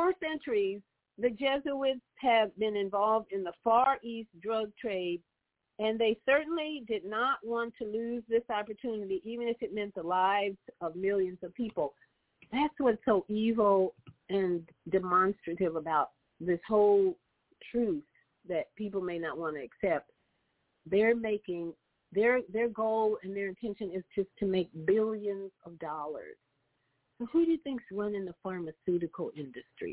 the Jesuits have been involved in the Far East drug trade, And they certainly did not want to lose this opportunity, even if it meant the lives of millions of people. That's what's so evil and demonstrative about this whole truth that people may not want to accept. They're making their goal and their intention is just to make billions of dollars. So who do you think's running the pharmaceutical industry?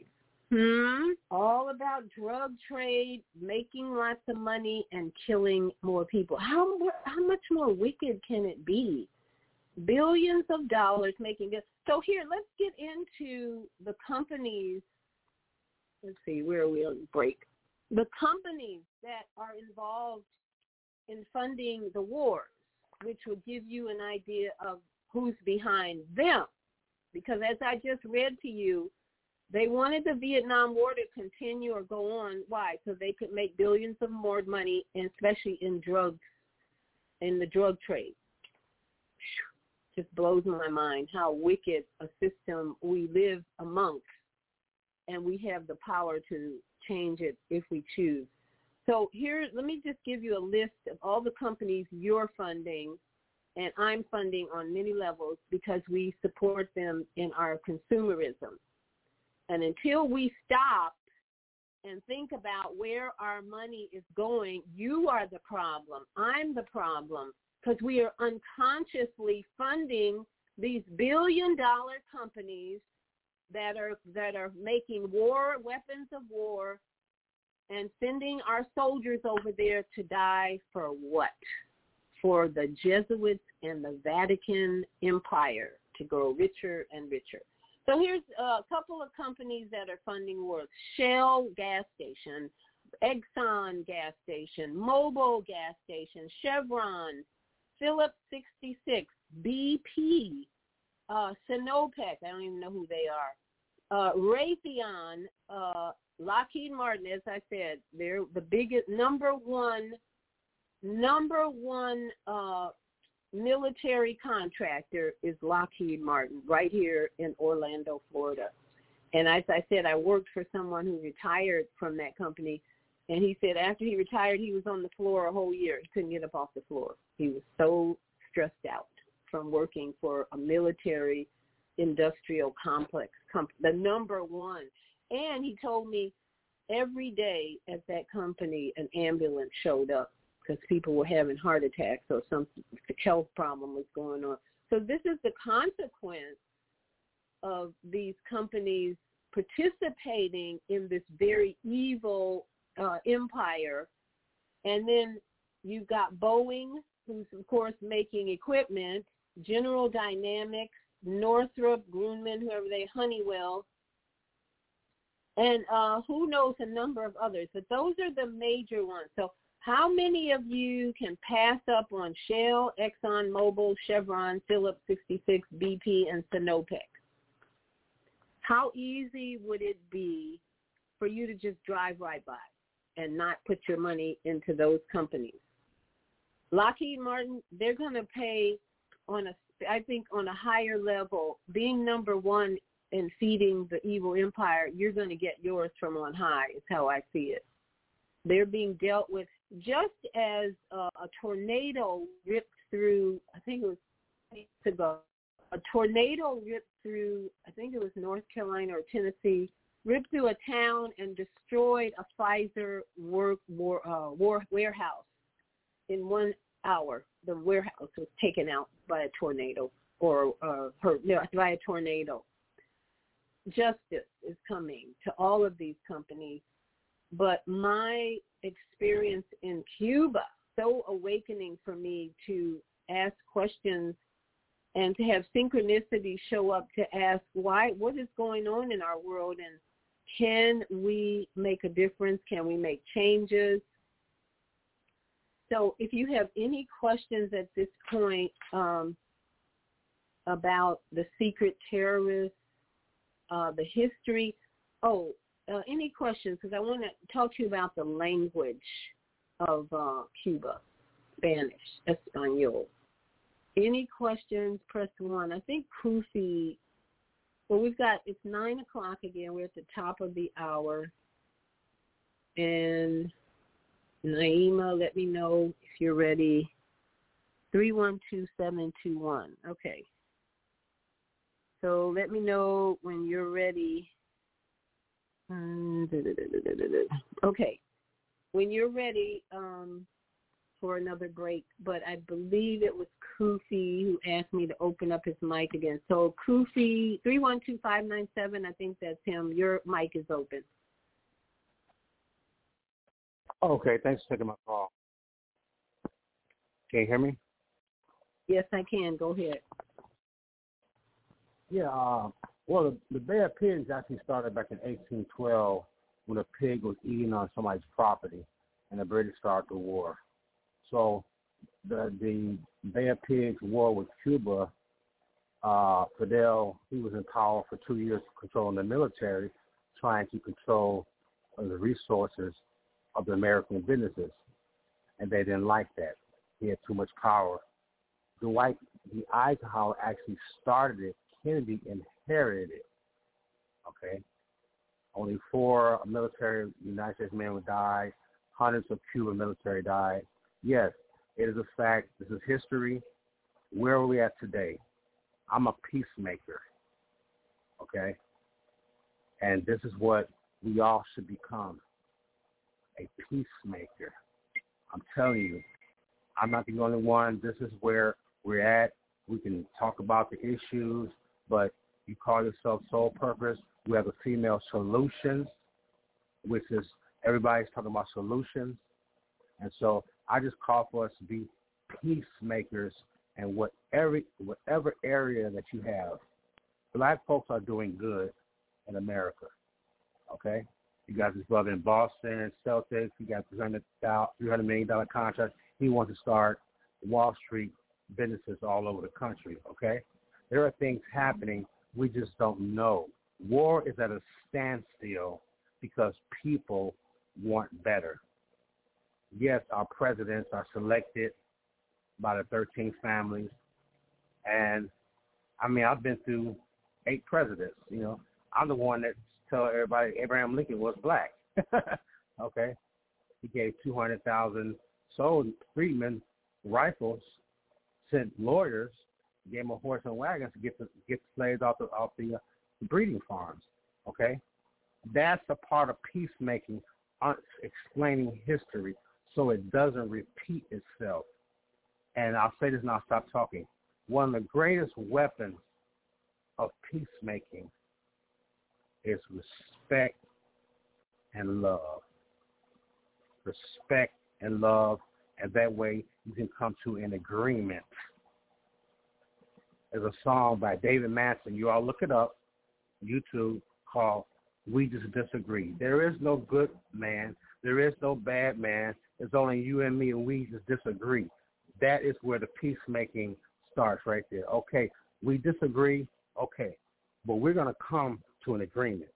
All about drug trade, making lots of money, and killing more people. How much more wicked can it be? Billions of dollars making it. So here, let's get into the companies. Let's see, where are we on break? The companies that are involved in funding the wars, which will give you an idea of who's behind them. Because as I just read to you, they wanted the Vietnam War to continue or go on. Why? So they could make billions of more money, and especially in drugs, in the drug trade. Just blows my mind how wicked a system we live amongst, and we have the power to change it if we choose. So here, let me just give you a list of all the companies you're funding, and I'm funding on many levels because we support them in our consumerism. And until we stop and think about where our money is going, you are the problem. I'm the problem, because we are unconsciously funding these billion-dollar companies that are making weapons of war, and sending our soldiers over there to die for what? For the Jesuits and the Vatican Empire to grow richer and richer. So here's a couple of companies that are funding wars. Shell gas station, Exxon gas station, Mobil gas station, Chevron, Phillips 66, BP, Sinopec, I don't even know who they are, Raytheon, Lockheed Martin, as I said, they're the biggest, number one military contractor is Lockheed Martin right here in Orlando, Florida. And as I said, I worked for someone who retired from that company, and he said after he retired, he was on the floor a whole year. He couldn't get up off the floor. He was so stressed out from working for a military industrial complex, the number one. And he told me every day at that company an ambulance showed up because people were having heart attacks or some health problem was going on. So this is the consequence of these companies participating in this very evil empire. And then you've got Boeing, who's, of course, making equipment, General Dynamics, Northrop Grumman, whoever they, Honeywell, and who knows, a number of others. But those are the major ones. So how many of you can pass up on Shell, Exxon Mobil, Chevron, Phillips 66, BP, and Sinopec? How easy would it be for you to just drive right by and not put your money into those companies? Lockheed Martin, they're going to pay on I think on a higher level, being number one in feeding the evil empire, you're going to get yours from on high is how I see it. They're being dealt with just as a tornado ripped through, I think it was weeks ago, a tornado ripped through, I think it was North Carolina or Tennessee, ripped through a town and destroyed a Pfizer warehouse in 1 hour. The warehouse was taken out by a tornado by a tornado. Justice is coming to all of these companies. But my experience in Cuba, so awakening for me to ask questions and to have synchronicity show up to ask what is going on in our world, and can we make a difference? Can we make changes? So if you have any questions at this point about the secret terrorists, the history, any questions, because I want to talk to you about the language of Cuba, Spanish, Espanol. Any questions, press 1. I think Kufi, it's 9 o'clock again. We're at the top of the hour. And Naima, let me know if you're ready. 312721. Okay. So let me know when you're ready. Okay. When you're ready for another break, but I believe it was Kufi who asked me to open up his mic again. So Kufi, 312597, I think that's him. Your mic is open. Okay, thanks for taking my call. Can you hear me? Yes, I can. Go ahead. Yeah, well, the Bay of Pigs actually started back in 1812 when a pig was eating on somebody's property, and the British started the war. So the Bay of Pigs war with Cuba, Fidel, he was in power for 2 years controlling the military, trying to control the resources of the American businesses, and they didn't like that. He had too much power. Dwight D. Eisenhower actually started it. Kennedy inherited it. Okay? Only 4 military United States men would die. Hundreds of Cuban military died. Yes, it is a fact. This is history. Where are we at today? I'm a peacemaker. Okay? And this is what we all should become. A peacemaker. I'm telling you, I'm not the only one. This is where we're at. We can talk about the issues, but you call yourself Soul Purpose. We have a Female Solutions, which is everybody's talking about solutions. And so I just call for us to be peacemakers in whatever area that you have. Black folks are doing good in America, okay? You got this brother in Boston, Celtics. He got $300 million contract. He wants to start Wall Street businesses all over the country, okay? There are things happening we just don't know. War is at a standstill because people want better. Yes, our presidents are selected by the 13 families. And, I mean, I've been through 8 presidents, you know. I'm the one that tell everybody Abraham Lincoln was black, okay? He gave 200,000 sold freedmen rifles, sent lawyers, gave them a horse and wagons to get the slaves off the breeding farms, okay? That's a part of peacemaking, explaining history so it doesn't repeat itself. And I'll say this and I'll stop talking. One of the greatest weapons of peacemaking is respect and love. Respect and love, and that way you can come to an agreement. There's a song by David Manson, you all look it up, YouTube, called We Just Disagree. There is no good man. There is no bad man. It's only you and me, and we just disagree. That is where the peacemaking starts right there. Okay, we disagree, okay, but we're going to come to an agreement.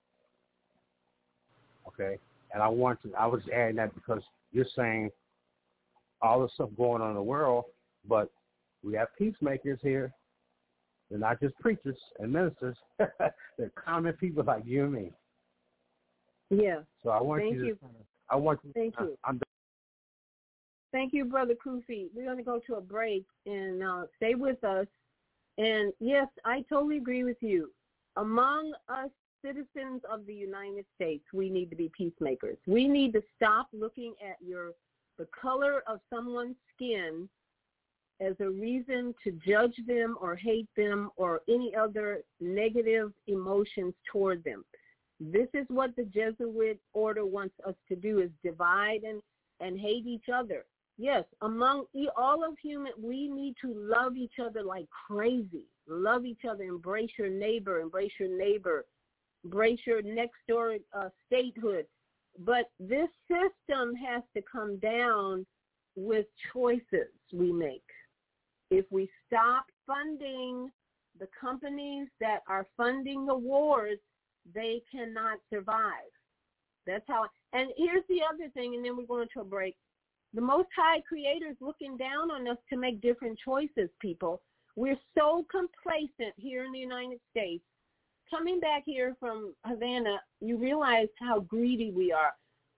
Okay, and I was adding that because you're saying all the stuff going on in the world, but we have peacemakers here. They're not just preachers and ministers. They're common people like you and me. Yeah. So I want Thank you. you. Thank you. I'm done. Thank you, Brother Kufi. We're going to go to a break and stay with us. And, yes, I totally agree with you. Among us citizens of the United States, we need to be peacemakers. We need to stop looking at the color of someone's skin as a reason to judge them or hate them or any other negative emotions toward them. This is what the Jesuit order wants us to do, is divide and hate each other. Yes, among all of human, we need to love each other like crazy. Love each other, embrace your neighbor, embrace your next door statehood. But this system has to come down with choices we make. If we stop funding the companies that are funding the wars, they cannot survive. That's how. And here's the other thing, and then we're going to a break. The Most High Creator is looking down on us to make different choices, people. We're so complacent here in the United States. Coming back here from Havana, you realize how greedy we are.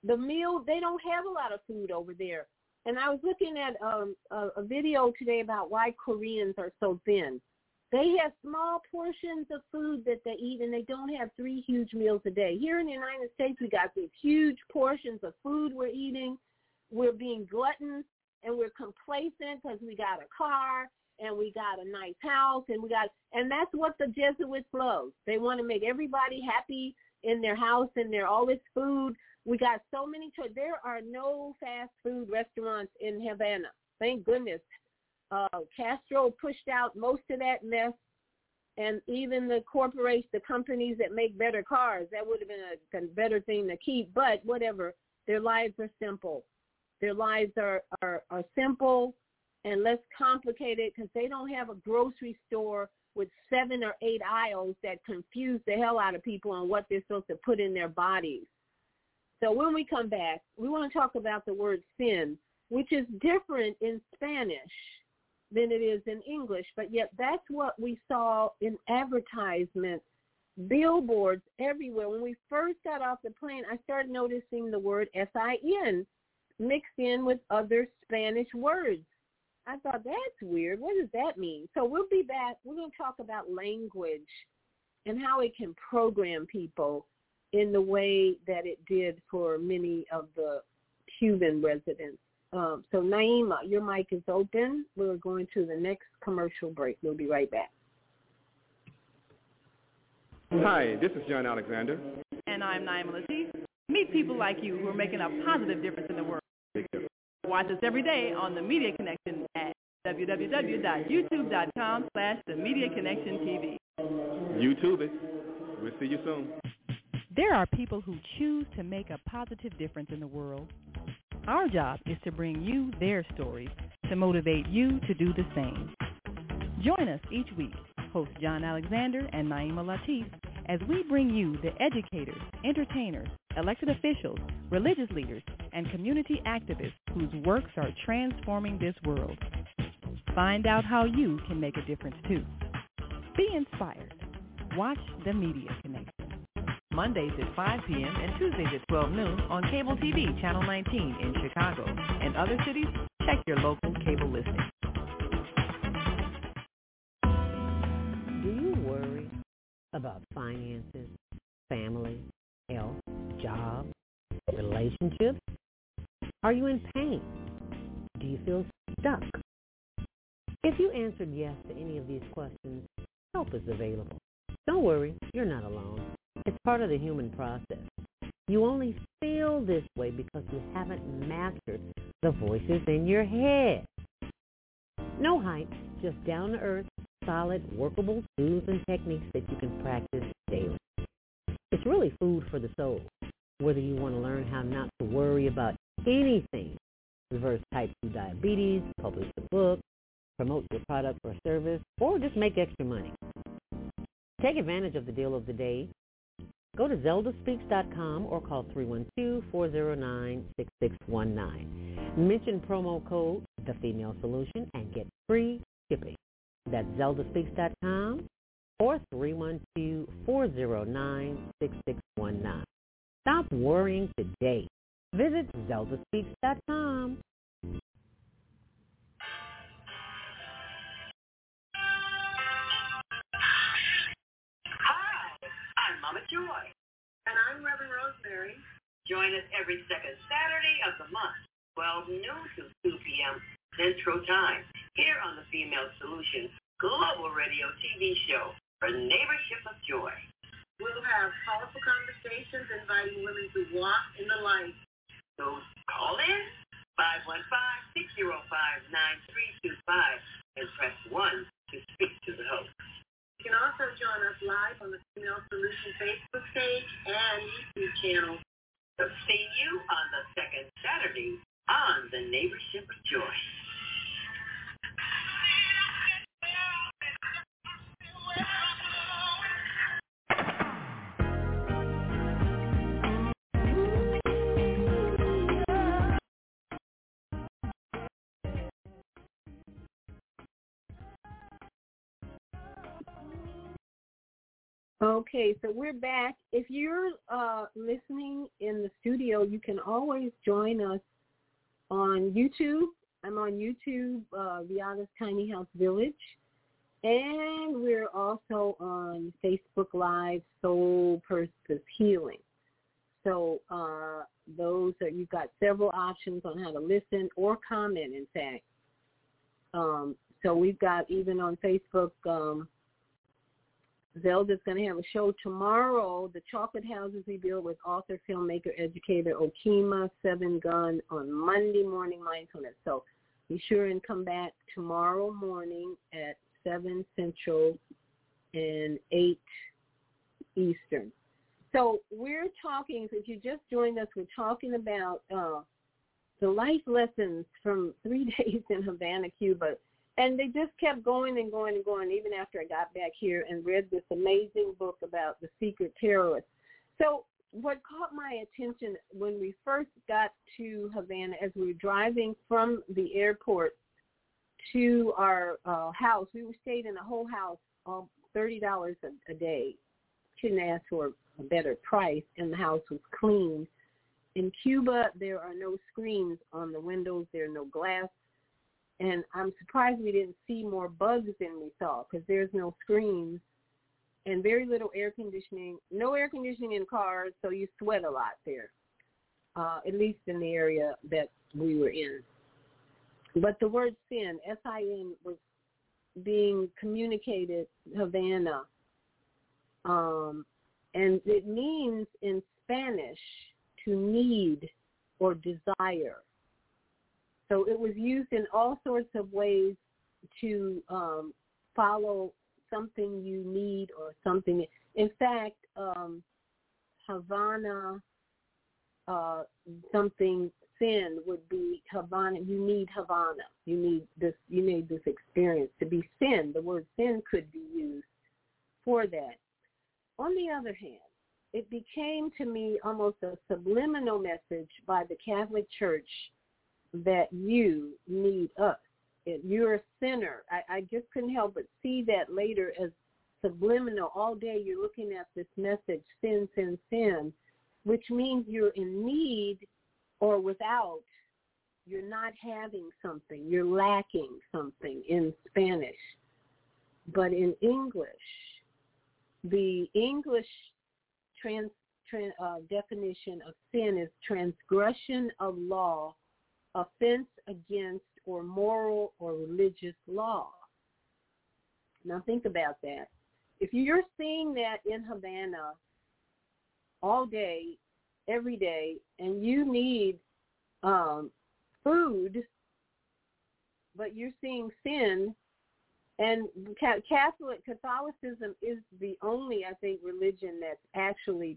the meal, they don't have a lot of food over there. And I was looking at a video today about why Koreans are so thin. They have small portions of food that they eat, and they don't have 3 huge meals a day. Here in the United States, we got these huge portions of food we're eating. We're being gluttons, and we're complacent because we got a car, and we got a nice house, and that's what the Jesuits love. They want to make everybody happy in their house, and they're all this food. We got so many choices. There are no fast food restaurants in Havana. Thank goodness. Castro pushed out most of that mess, and even the corporations, the companies that make better cars, that would have been a better thing to keep, but whatever. Their lives are simple. Their lives are simple and less complicated because they don't have a grocery store with 7 or 8 aisles that confuse the hell out of people on what they're supposed to put in their bodies. So when we come back, we want to talk about the word sin, which is different in Spanish than it is in English, but yet that's what we saw in advertisements, billboards everywhere. When we first got off the plane, I started noticing the word S-I-N mixed in with other Spanish words. I thought, that's weird. What does that mean? So we'll be back. We're going to talk about language and how it can program people in the way that it did for many of the Cuban residents. So Naima, your mic is open. We're going to the next commercial break. We'll be right back. Hi, this is John Alexander. And I'm Naima Latif. Meet people like you who are making a positive difference in the world. Watch us every day on The Media Connection at www.youtube.com/The Media Connection TV. YouTube it. We'll see you soon. There are people who choose to make a positive difference in the world. Our job is to bring you their stories to motivate you to do the same. Join us each week, host John Alexander and Naima Latif, as we bring you the educators, entertainers, elected officials, religious leaders, and community activists whose works are transforming this world. Find out how you can make a difference too. Be inspired. Watch The Media Connection. Mondays at 5 p.m. and Tuesdays at 12 noon on Cable TV, Channel 19 in Chicago. In other cities, check your local cable listing. Do you worry about finances, family, health, job, relationships? Are you in pain? Do you feel stuck? If you answered yes to any of these questions, help is available. Don't worry, you're not alone. It's part of the human process. You only feel this way because you haven't mastered the voices in your head. No hype, just down-to-earth, solid, workable tools and techniques that you can practice daily. It's really food for the soul. Whether you want to learn how not to worry about anything, reverse type 2 diabetes, publish a book, promote your product or service, or just make extra money. Take advantage of the deal of the day. Go to ZeldaSpeaks.com or call 312-409-6619. Mention promo code The Female Solution and get free shipping. That's ZeldaSpeaks.com or 312-409-6619. Stop worrying today. Visit ZeldaSpeaks.com. I'm Mama Joy. And I'm Reverend Rosemary. Join us every second Saturday of the month, 12 noon to 2 p.m. Central Time, here on the Female Solution Global Radio TV show for Neighborship of Joy. We'll have powerful conversations inviting women to walk in the light. So call in 515-605-9325 and press 1 to speak to the host. You can also join us live on the Female Solution Facebook page and YouTube channel. So see you on the second Saturday on the Neighborship of Joy. Okay, so we're back. If you're listening in the studio, you can always join us on YouTube. I'm on YouTube, Viada's Tiny House Village. And we're also on Facebook Live, Soul Purpose Healing. So you've got several options on how to listen or comment, in fact. So we've got, even on Facebook, Zelda's going to have a show tomorrow, The Chocolate Houses We Build, with author, filmmaker, educator Okima Seven Gun on Monday morning mindfulness. So be sure and come back tomorrow morning at 7 Central and 8 Eastern. So we're talking, if you just joined us, we're talking about the life lessons from 3 days in Havana, Cuba. And they just kept going and going and going, even after I got back here and read this amazing book about the secret terrorists. So what caught my attention when we first got to Havana, as we were driving from the airport to our house, we stayed in a whole house, $30 a day. Couldn't ask for a better price, and the house was clean. In Cuba, there are no screens on the windows. There are no glass. And I'm surprised we didn't see more bugs than we saw, because there's no screens and very little air conditioning. No air conditioning in cars, so you sweat a lot there, at least in the area that we were in. But the word sin, S-I-N, was being communicated Havana. And it means in Spanish to need or desire. So it was used in all sorts of ways to follow something you need or something. In fact, Havana, something sin would be Havana. You need Havana. You need this. You need this experience to be sin. The word sin could be used for that. On the other hand, it became to me almost a subliminal message by the Catholic Church that you need us. You're a sinner. I just couldn't help but see that later as subliminal. All day you're looking at this message, sin, sin, sin, which means you're in need or without. You're not having something. You're lacking something in Spanish. But in English, the English definition of sin is transgression of law, offense against or moral or religious law. Now think about that. If you're seeing that in Havana all day, every day, and you need food, but you're seeing sin, and Catholicism is the only, I think, religion that's actually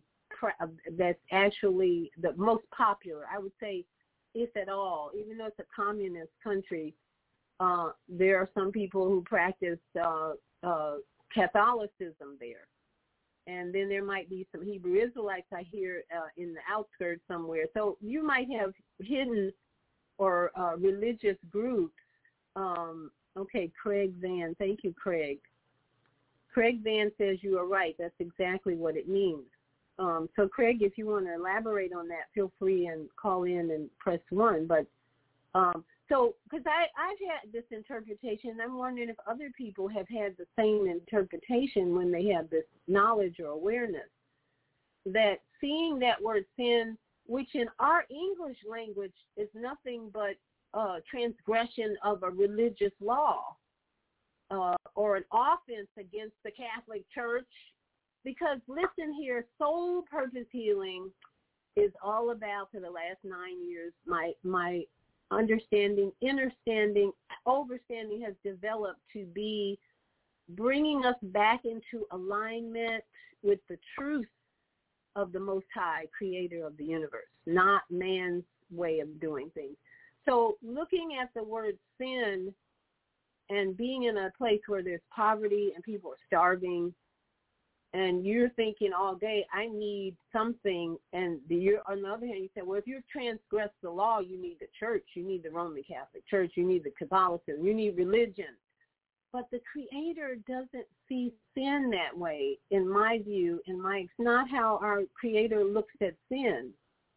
the most popular, I would say, if at all. Even though it's a communist country, there are some people who practice Catholicism there. And then there might be some Hebrew Israelites, I hear, in the outskirts somewhere. So you might have hidden or religious groups. Okay, Craig Van. Thank you, Craig. Craig Van says you are right. That's exactly what it means. So, Craig, if you want to elaborate on that, feel free and call in and press 1. But so, because I've had this interpretation, and I'm wondering if other people have had the same interpretation when they have this knowledge or awareness, that seeing that word sin, which in our English language is nothing but transgression of a religious law or an offense against the Catholic Church. Because listen here, soul purpose healing is all about, for the last 9 years, my understanding, understanding, overstanding has developed to be bringing us back into alignment with the truth of the Most High, creator of the universe, not man's way of doing things. So looking at the word sin and being in a place where there's poverty and people are starving, and you're thinking all day, I need something, and on the other hand, you say, well, if you've transgressed the law, you need the church, you need the Roman Catholic Church, you need the Catholicism, you need religion. But the Creator doesn't see sin that way, in my view. It's not how our Creator looks at sin,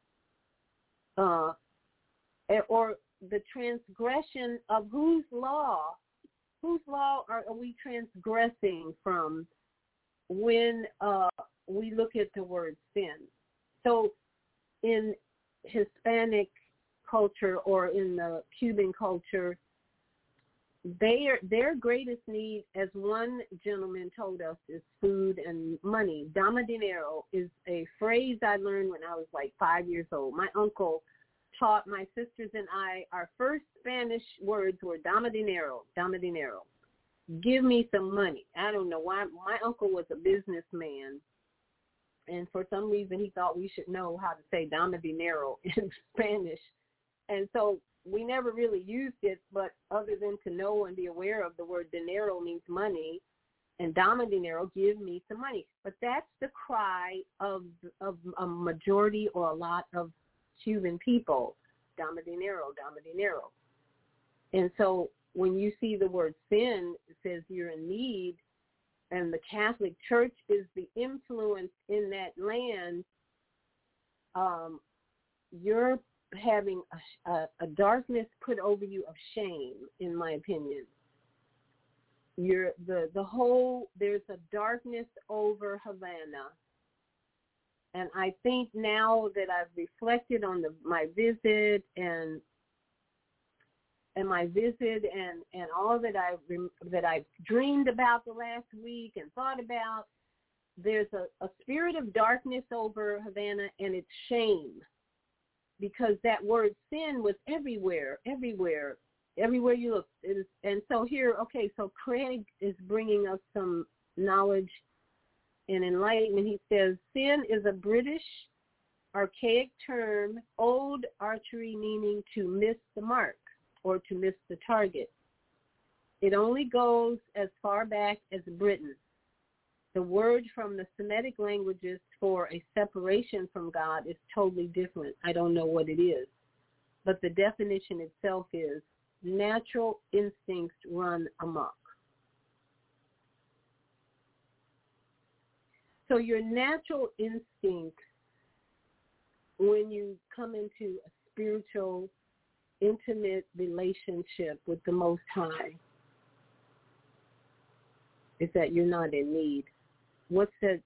or the transgression of whose law are we transgressing from when we look at the word sin. So in Hispanic culture or in the Cuban culture, their greatest need, as one gentleman told us, is food and money. Dama dinero is a phrase I learned when I was like 5 years old. My uncle taught my sisters and I, our first Spanish words were dama dinero, dama dinero. Give me some money. I don't know why. My uncle was a businessman, and for some reason he thought we should know how to say dama dinero in Spanish. And so we never really used it, but other than to know and be aware of the word dinero means money, and dama dinero, give me some money. But that's the cry of a majority or a lot of Cuban people, dama dinero, dama dinero. And so when you see the word sin, it says you're in need, and the Catholic Church is the influence in that land, you're having a darkness put over you of shame, in my opinion. There's a darkness over Havana. And I think now that I've reflected on my visit and all that I've dreamed about the last week and thought about, there's a spirit of darkness over Havana, and it's shame, because that word sin was everywhere you look. And so here, so Craig is bringing us some knowledge and enlightenment. He says, sin is a British archaic term, old archery, meaning to miss the mark or to miss the target. It only goes as far back as Britain. The word from the Semitic languages for a separation from God is totally different. I don't know what it is. But the definition itself is natural instincts run amok. So your natural instincts, when you come into a spiritual, intimate relationship with the Most High, is that you're not in need. What's that?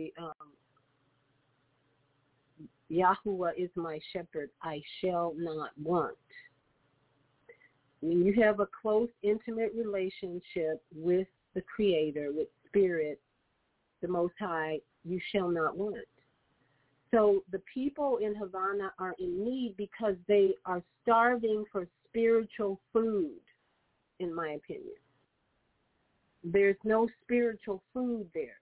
Yahuwah is my shepherd, I shall not want. When you have a close, intimate relationship with the Creator, with Spirit, the Most High, you shall not want. So the people in Havana are in need because they are starving for spiritual food, in my opinion. There's no spiritual food there.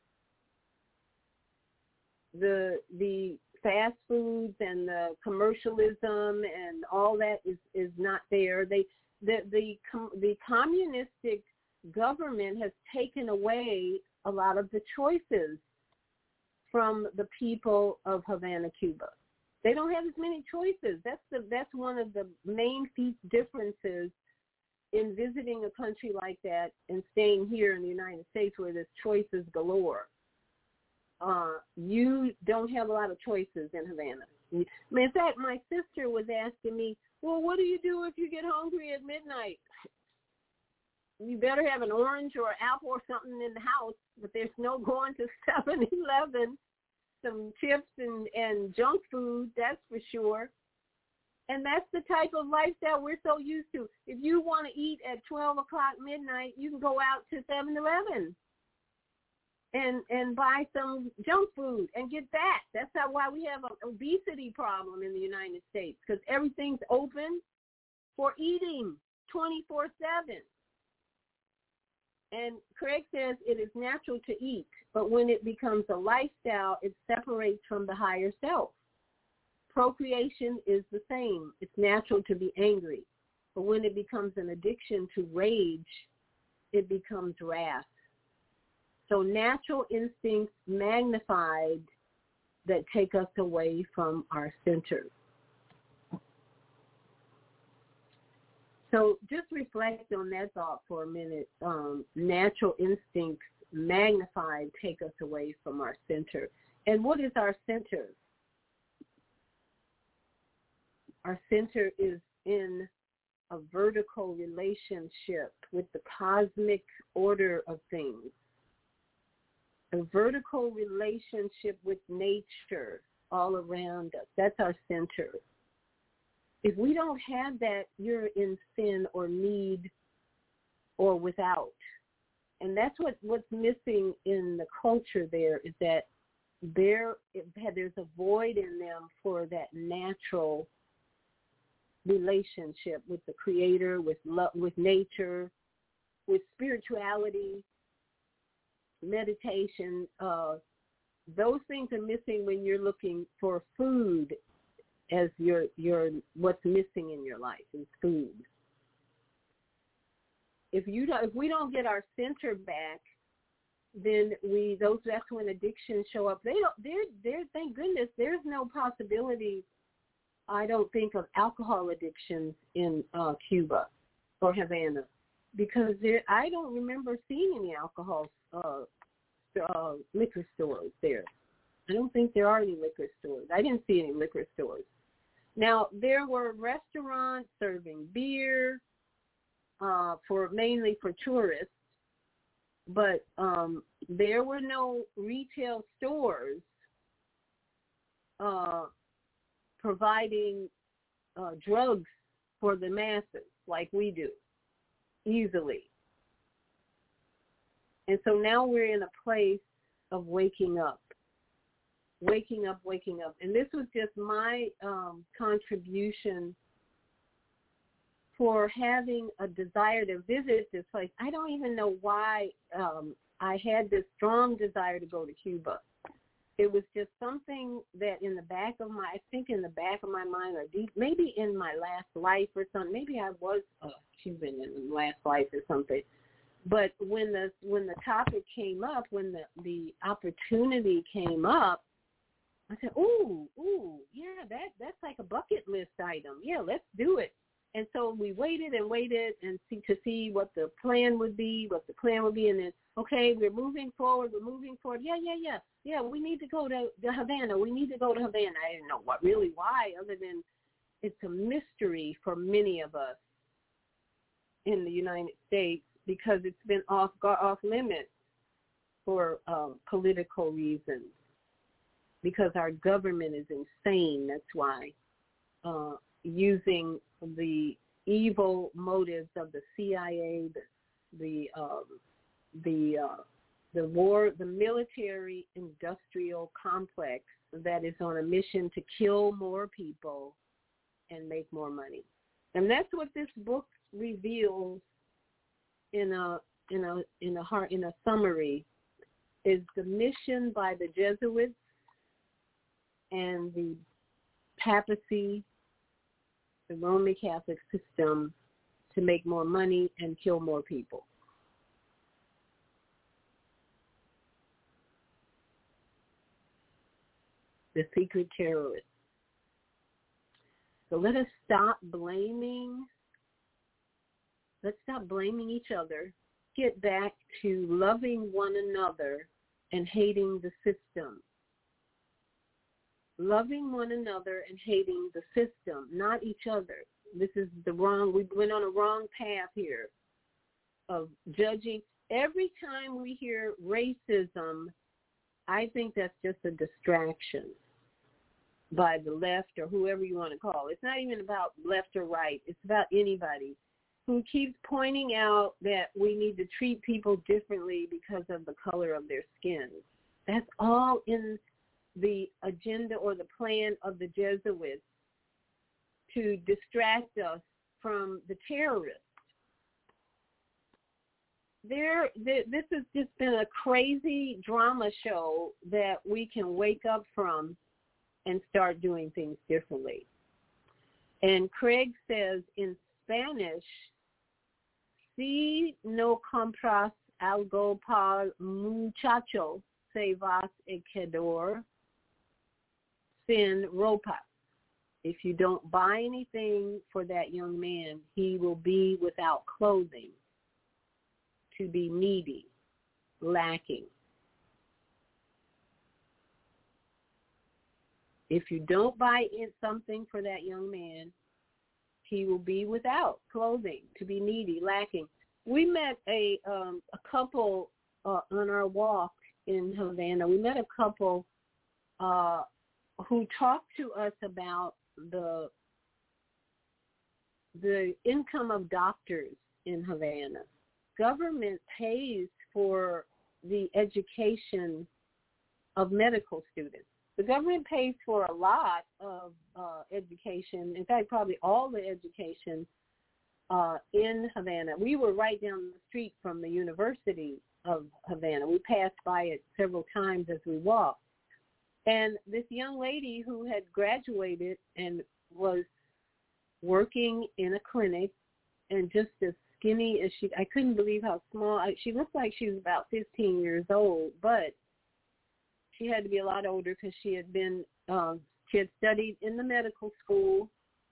The fast foods and the commercialism and all that is not there. The communistic government has taken away a lot of the choices from the people of Havana, Cuba. They don't have as many choices. That's one of the main differences in visiting a country like that and staying here in the United States, where there's choices galore. You don't have a lot of choices in Havana. In fact, my sister was asking me, well, what do you do if you get hungry at midnight? You better have an orange or an apple or something in the house, but there's no going to 7-Eleven, some chips and junk food, that's for sure. And that's the type of lifestyle we're so used to. If you want to eat at 12 o'clock midnight, you can go out to 7-Eleven and buy some junk food and get that. That's why we have an obesity problem in the United States, because everything's open for eating 24/7. And Craig says it is natural to eat, but when it becomes a lifestyle, it separates from the higher self. Procreation is the same. It's natural to be angry. But when it becomes an addiction to rage, it becomes wrath. So natural instincts magnified that take us away from our center. So just reflect on that thought for a minute. Natural instincts magnified take us away from our center. And what is our center? Our center is in a vertical relationship with the cosmic order of things. A vertical relationship with nature all around us. That's our center. If we don't have that, you're in sin or need or without. And that's what's missing in the culture there, is that there's a void in them for that natural relationship with the Creator, with love, with nature, with spirituality, meditation. Those things are missing when you're looking for food as your what's missing in your life is food. If we don't get our center back, then that's when addictions show up. Thank goodness there's no possibility, I don't think, of alcohol addictions in Cuba or Havana, because I don't remember seeing any alcohol liquor stores there. I don't think there are any liquor stores. I didn't see any liquor stores. Now, there were restaurants serving beer mainly for tourists, but there were no retail stores providing drugs for the masses like we do easily. And so now we're in a place of waking up. And this was just my contribution for having a desire to visit this place. I don't even know why I had this strong desire to go to Cuba. It was just something that in the back of my mind, or maybe in my last life or something. Maybe I was a Cuban in the last life or something. But when the topic came up, when the opportunity came up, I said, ooh, yeah, that's like a bucket list item. Yeah, let's do it. And so we waited and to see what the plan would be, and then, okay, we're moving forward. Yeah, we need to go to Havana. I didn't know why, other than it's a mystery for many of us in the United States, because it's been off limits for political reasons, because our government is insane. That's why, using the evil motives of the CIA, the military industrial complex that is on a mission to kill more people and make more money. And that's what this book reveals in a summary, is the mission by the Jesuits and the papacy, the Roman Catholic system, to make more money and kill more people. The secret terrorists. So let us stop blaming. Let's stop blaming each other. Get back to loving one another and hating the system. Loving one another and hating the system, not each other. We went on a wrong path here of judging. Every time we hear racism, I think that's just a distraction by the left or whoever you want to call it. It's not even about left or right. It's about anybody who keeps pointing out that we need to treat people differently because of the color of their skin. That's all in the agenda or the plan of the Jesuits to distract us from the terrorists. This has just been a crazy drama show that we can wake up from and start doing things differently. And Craig says in Spanish, si no compras algo para muchacho, se vas a quedar sin ropa. If you don't buy anything for that young man, he will be without clothing, to be needy, lacking. If you don't buy something for that young man, he will be without clothing, to be needy, lacking. We met a couple on our walk in Havana. We met a couple who talked to us about the income of doctors in Havana. Government pays for the education of medical students. The government pays for a lot of education, in fact, probably all the education in Havana. We were right down the street from the University of Havana. We passed by it several times as we walked. And this young lady who had graduated and was working in a clinic, and just as skinny as she, I couldn't believe how small, she looked like she was about 15 years old, but she had to be a lot older because she had been, she had studied in the medical school,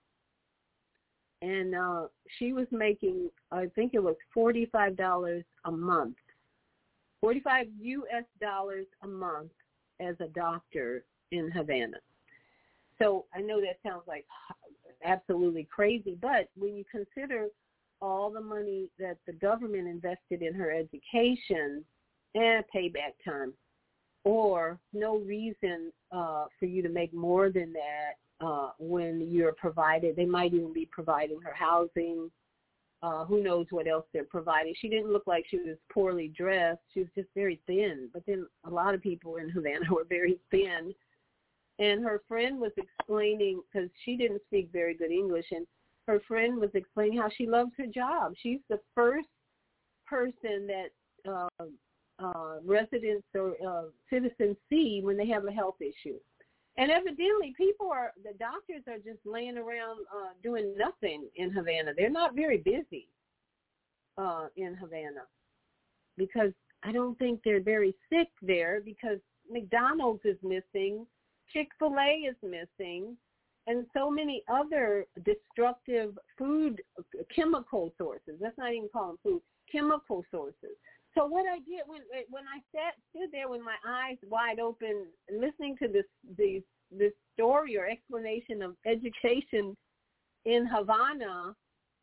and she was making, I think it was $45 a month, $45 US a month as a doctor in Havana. So I know that sounds like absolutely crazy, but when you consider all the money that the government invested in her education and payback time, or no reason for you to make more than that when you're provided. They might even be providing her housing. Who knows what else they're providing. She didn't look like she was poorly dressed. She was just very thin. But then a lot of people in Havana were very thin. And her friend was explaining, because she didn't speak very good English, and her friend was explaining how she loves her job. She's the first person that residents or citizens see when they have a health issue. And evidently, the doctors are just laying around doing nothing in Havana. They're not very busy in Havana, because I don't think they're very sick there, because McDonald's is missing, Chick-fil-A is missing, and so many other destructive food chemical sources. Let's not even call them food, chemical sources. So what I did when I stood there with my eyes wide open, listening to this story or explanation of education in Havana,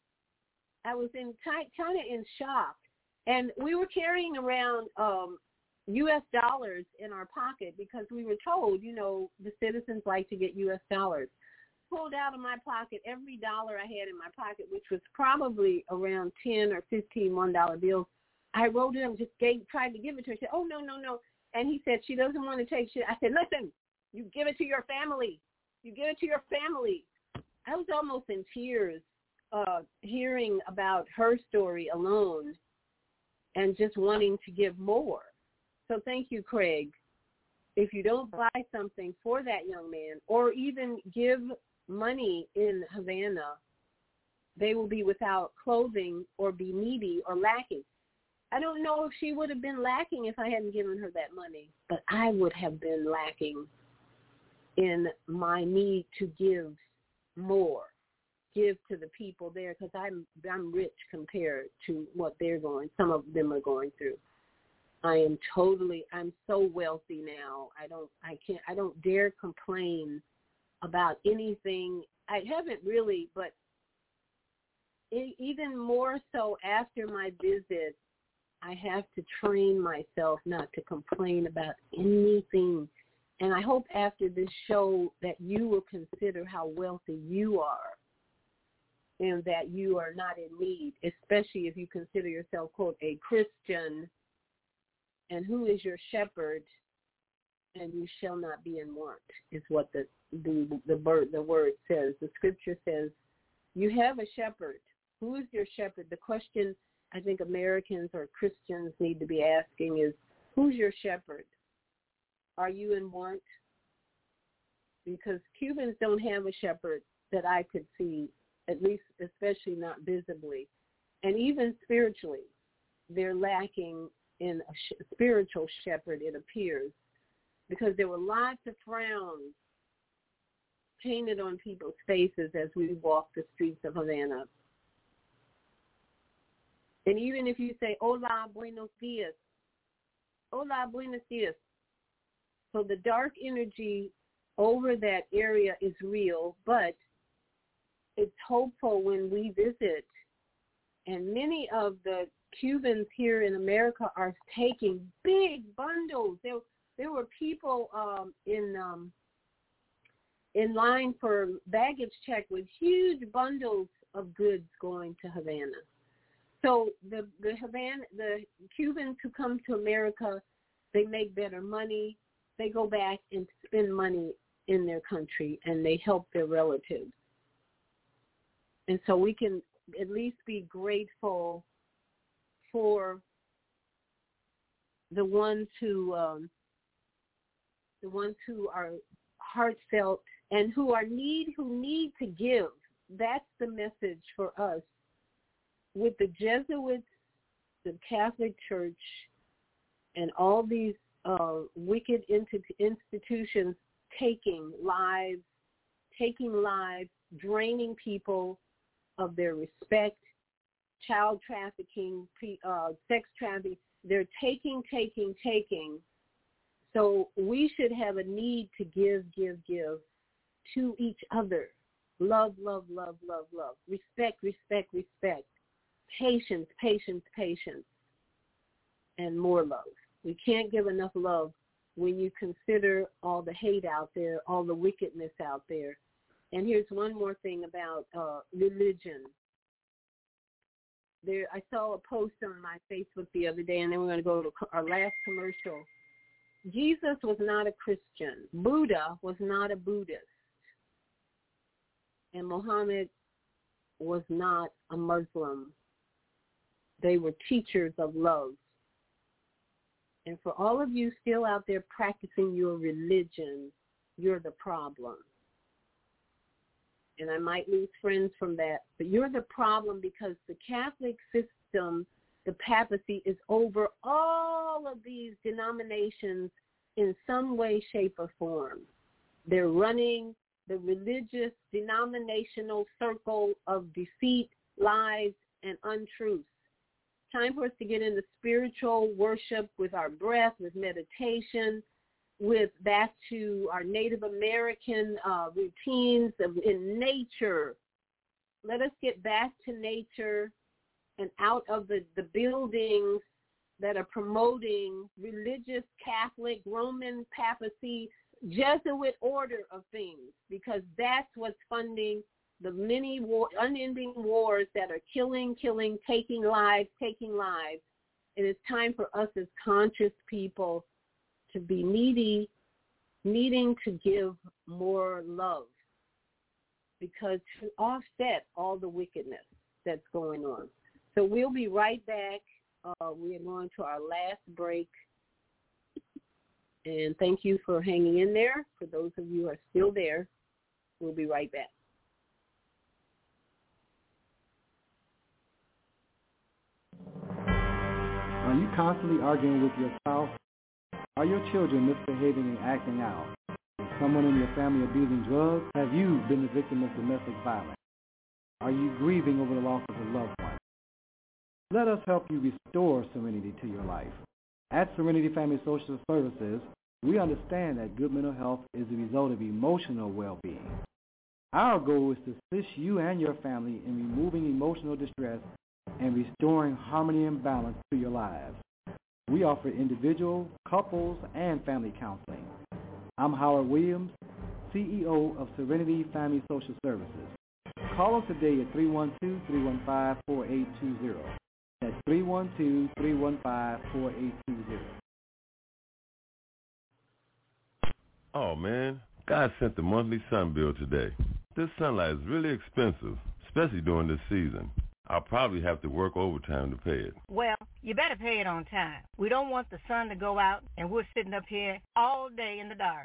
I was kind of in shock. And we were carrying around U.S. dollars in our pocket because we were told, the citizens like to get U.S. dollars. Pulled out of my pocket every dollar I had in my pocket, which was probably around 10 or 15 $1 bills. I wrote it up, just tried to give it to her. She said, oh, no. And he said, she doesn't want to take shit. I said, listen, you give it to your family. You give it to your family. I was almost in tears hearing about her story alone and just wanting to give more. So thank you, Craig. If you don't buy something for that young man or even give money in Havana, they will be without clothing or be needy or lacking. I don't know if she would have been lacking if I hadn't given her that money, but I would have been lacking in my need to give more, give to the people there, because I'm rich compared to what some of them are going through. I'm so wealthy now. I don't dare complain about anything. I haven't really, but even more so after my visit, I have to train myself not to complain about anything. And I hope after this show that you will consider how wealthy you are and that you are not in need, especially if you consider yourself, quote, a Christian, and who is your shepherd, and you shall not be in want, is what the word says. The scripture says, you have a shepherd. Who is your shepherd? The question I think Americans or Christians need to be asking is, who's your shepherd? Are you in want? Because Cubans don't have a shepherd that I could see, at least especially not visibly. And even spiritually, they're lacking in a spiritual shepherd, it appears, because there were lots of frowns painted on people's faces as we walk the streets of Havana. And even if you say, hola, buenos dias, hola, buenos dias. So the dark energy over that area is real, but it's hopeful when we visit. And many of the Cubans here in America are taking big bundles. There were people in line for baggage check with huge bundles of goods going to Havana. So the Cubans who come to America, they make better money. They go back and spend money in their country, and they help their relatives. And so we can at least be grateful for the ones who are heartfelt and who need to give. That's the message for us. With the Jesuits, the Catholic Church, and all these wicked institutions taking lives, draining people of their respect, child trafficking, sex trafficking. They're taking. So we should have a need to give to each other. Love. Respect. Patience. And more love. We can't give enough love when you consider all the hate out there, all the wickedness out there. And here's one more thing about religion. I saw a post on my Facebook the other day, and then we're going to go to our last commercial. Jesus was not a Christian. Buddha was not a Buddhist. And Muhammad was not a Muslim. They were teachers of love. And for all of you still out there practicing your religion, you're the problem. And I might lose friends from that, but you're the problem because the Catholic system, the papacy, is over all of these denominations in some way, shape, or form. They're running the religious denominational circle of deceit, lies, and untruths. Time for us to get into spiritual worship with our breath, with meditation, with back to our Native American routines in nature. Let us get back to nature and out of the buildings that are promoting religious, Catholic, Roman papacy, Jesuit order of things, because that's what's funding the many unending wars that are killing, taking lives. It is time for us as conscious people to be needing to give more love, because to offset all the wickedness that's going on. So we'll be right back. We are going to our last break. And thank you for hanging in there. For those of you who are still there, we'll be right back. Are you constantly arguing with your spouse? Are your children misbehaving and acting out? Is someone in your family abusing drugs? Have you been the victim of domestic violence? Are you grieving over the loss of a loved one? Let us help you restore serenity to your life. At Serenity Family Social Services, we understand that good mental health is the result of emotional well-being. Our goal is to assist you and your family in removing emotional distress and restoring harmony and balance to your lives. We offer individual, couples, and family counseling. I'm Howard Williams, CEO of Serenity Family Social Services. Call us today at 312-315-4820. That's 312-315-4820. Oh, man, God sent the monthly sun bill today. This sunlight is really expensive, especially during this season. I'll probably have to work overtime to pay it. Well, you better pay it on time. We don't want the sun to go out and we're sitting up here all day in the dark.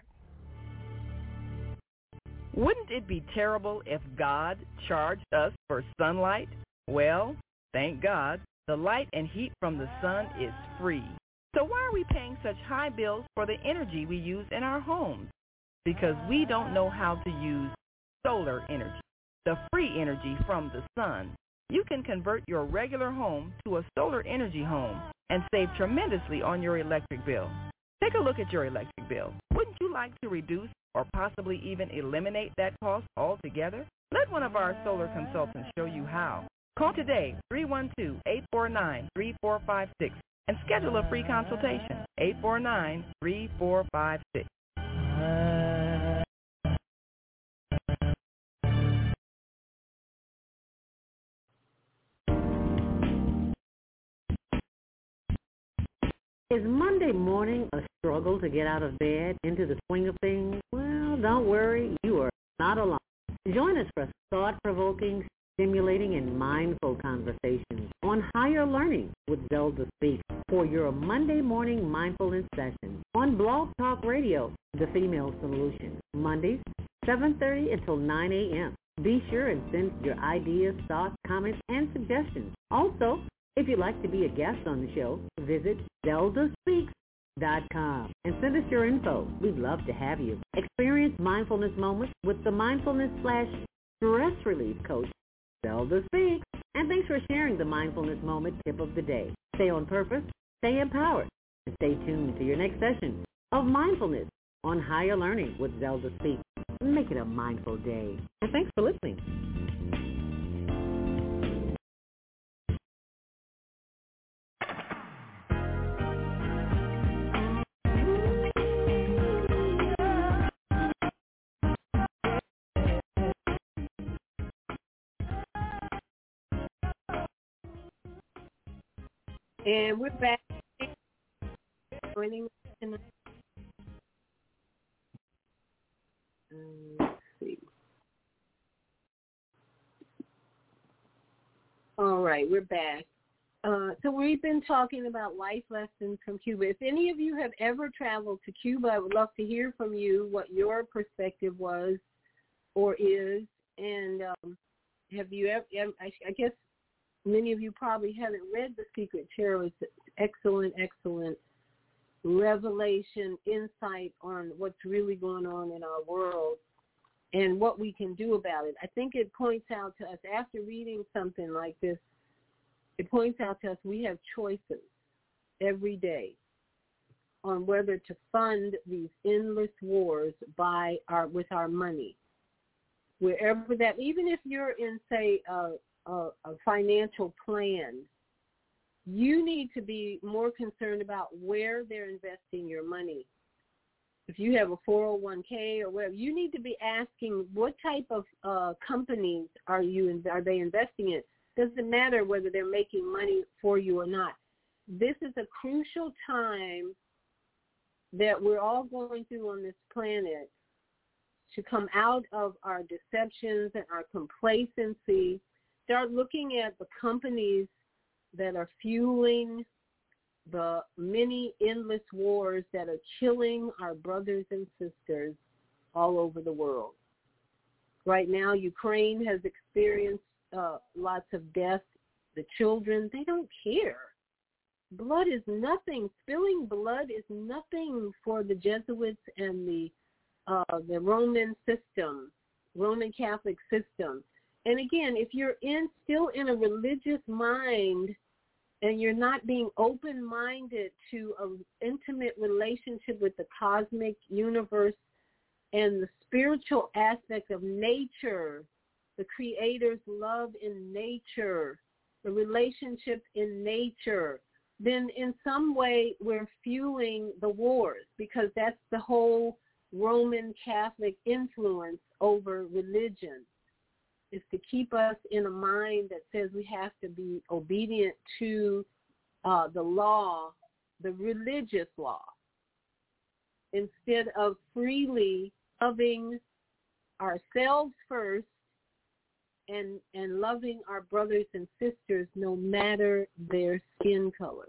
Wouldn't it be terrible if God charged us for sunlight? Well, thank God, the light and heat from the sun is free. So why are we paying such high bills for the energy we use in our homes? Because we don't know how to use solar energy, the free energy from the sun. You can convert your regular home to a solar energy home and save tremendously on your electric bill. Take a look at your electric bill. Wouldn't you like to reduce or possibly even eliminate that cost altogether? Let one of our solar consultants show you how. Call today, 312-849-3456, and schedule a free consultation, 849-3456. Is Monday morning a struggle to get out of bed into the swing of things? Well, don't worry, you are not alone. Join us for thought-provoking, stimulating, and mindful conversations on Higher Learning with Zelda Speaks for your Monday morning mindfulness session on Blog Talk Radio, The Female Solution, Mondays, 7:30 until 9 a.m. Be sure and send your ideas, thoughts, comments, and suggestions. Also, if you'd like to be a guest on the show, visit ZeldaSpeaks.com and send us your info. We'd love to have you. Experience mindfulness moments with the mindfulness/stress relief coach, Zelda Speaks. And thanks for sharing the mindfulness moment tip of the day. Stay on purpose, stay empowered, and stay tuned to your next session of mindfulness on Higher Learning with Zelda Speaks. Make it a mindful day. And thanks for listening. And we're back. Joining us. Let's see. All right, we're back. So we've been talking about life lessons from Cuba. If any of you have ever traveled to Cuba, I would love to hear from you what your perspective was or is. And have you ever, I guess many of you probably haven't read The Secret Tarot. It's excellent revelation, insight on what's really going on in our world and what we can do about it. I think it points out to us, after reading something like this, it points out to us we have choices every day on whether to fund these endless wars with our money. Wherever that, even if you're in, say, a financial plan, you need to be more concerned about where they're investing your money. If you have a 401k or whatever, you need to be asking what type of companies are they investing in. Doesn't matter whether they're making money for you or not. This is a crucial time that we're all going through on this planet to come out of our deceptions and our complacency. Start looking at the companies that are fueling the many endless wars that are killing our brothers and sisters all over the world. Right now, Ukraine has experienced lots of death. The children, they don't care. Blood is nothing. Spilling blood is nothing for the Jesuits and the Roman system, Roman Catholic system. And again, if you're still in a religious mind and you're not being open-minded to an intimate relationship with the cosmic universe and the spiritual aspect of nature, the Creator's love in nature, the relationships in nature, then in some way we're fueling the wars, because that's the whole Roman Catholic influence over religion, is to keep us in a mind that says we have to be obedient to the law, the religious law, instead of freely loving ourselves first and loving our brothers and sisters no matter their skin color.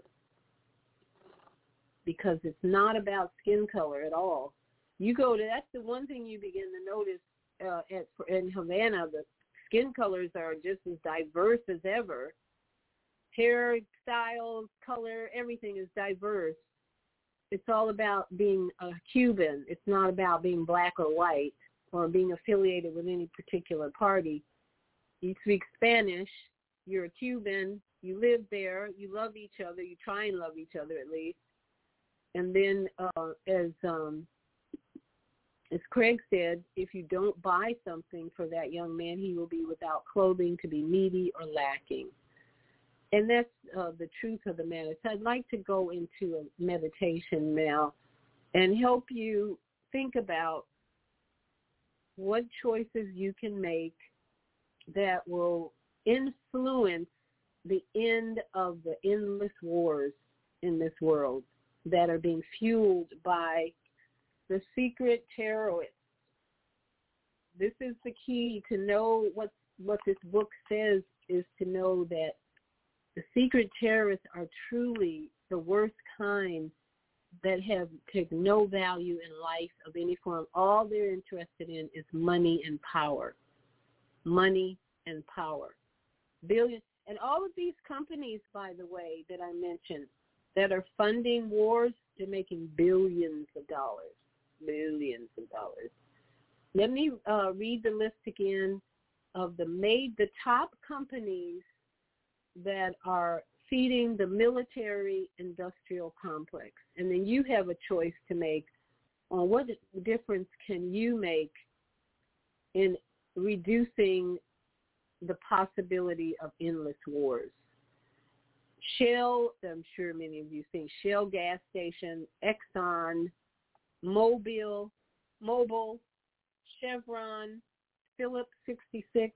Because it's not about skin color at all. That's the one thing you begin to notice in Havana. The skin colors are just as diverse as ever. Hair styles, color, everything is diverse. It's all about being a Cuban. It's not about being black or white. or being affiliated with any particular party. You speak Spanish, you're a Cuban, you live there, you love each other, you try and love each other at least. And then as Craig said, if you don't buy something for that young man, he will be without clothing, to be needy or lacking. And that's the truth of the matter. So I'd like to go into a meditation now and help you think about what choices you can make that will influence the end of the endless wars in this world that are being fueled by the secret terrorists. This is the key to know what this book says, is to know that the secret terrorists are truly the worst kind that have taken no value in life of any form. All they're interested in is money and power. Money and power. Billions. And all of these companies, by the way, that I mentioned, that are funding wars, they're making billions of dollars. Billions of dollars. Let me read the list again of the top companies that are feeding the military-industrial complex. And then you have a choice to make on what difference can you make in reducing the possibility of endless wars. Shell, I'm sure many of you think, Shell gas station, Exxon, Mobil, Chevron, Phillips 66,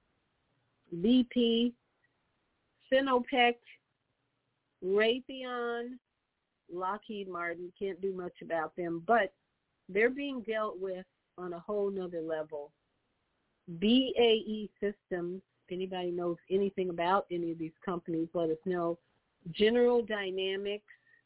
BP, Sinopec, Raytheon, Lockheed Martin. Can't do much about them, but they're being dealt with on a whole nother level. BAE Systems, if anybody knows anything about any of these companies, let us know. General Dynamics,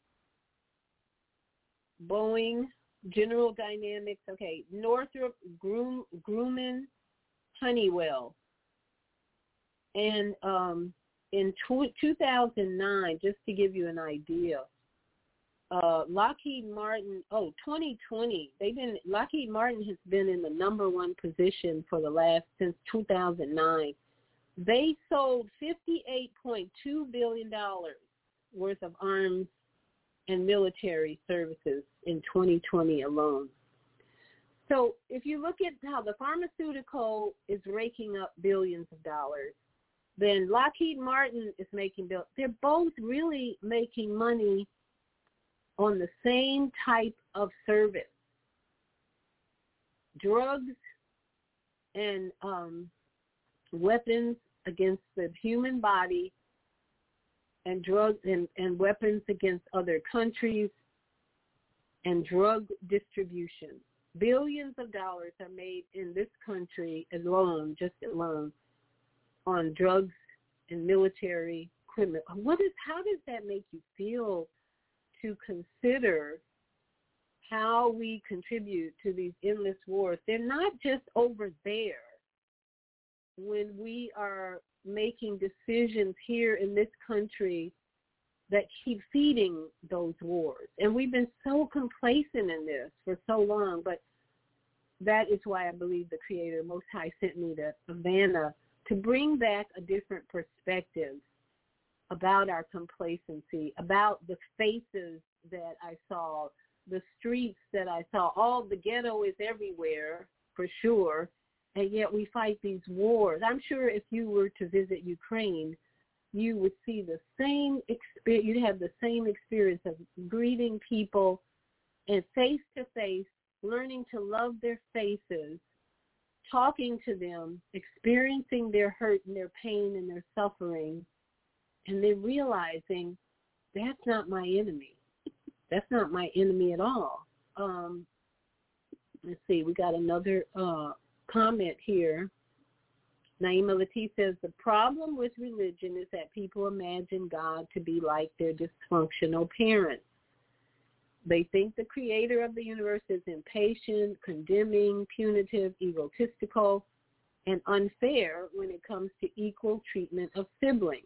Boeing, General Dynamics, okay, Northrop Grumman, Honeywell. And in 2009, just to give you an idea, Lockheed Martin, 2020, Lockheed Martin has been in the number one position since 2009. They sold $58.2 billion worth of arms and military services in 2020 alone. So if you look at how the pharmaceutical is raking up billions of dollars, then Lockheed Martin is making billions. They're both really making money on the same type of service. Drugs and weapons against the human body, and drugs and weapons against other countries, and drug distribution. Billions of dollars are made in this country alone, on drugs and military equipment. How does that make you feel to consider how we contribute to these endless wars? They're not just over there when we are making decisions here in this country that keep feeding those wars. And we've been so complacent in this for so long, but that is why I believe the Creator Most High sent me to Havana to bring back a different perspective about our complacency, about the faces that I saw, the streets that I saw. All the ghetto is everywhere, for sure, and yet we fight these wars. I'm sure if you were to visit Ukraine, you would see the same experience. You'd have the same experience of greeting people and face-to-face, learning to love their faces, talking to them, experiencing their hurt and their pain and their suffering, and then realizing that's not my enemy. That's not my enemy at all. Let's see, we got another comment here. Naima Latif says, the problem with religion is that people imagine God to be like their dysfunctional parents. They think the creator of the universe is impatient, condemning, punitive, egotistical, and unfair when it comes to equal treatment of siblings.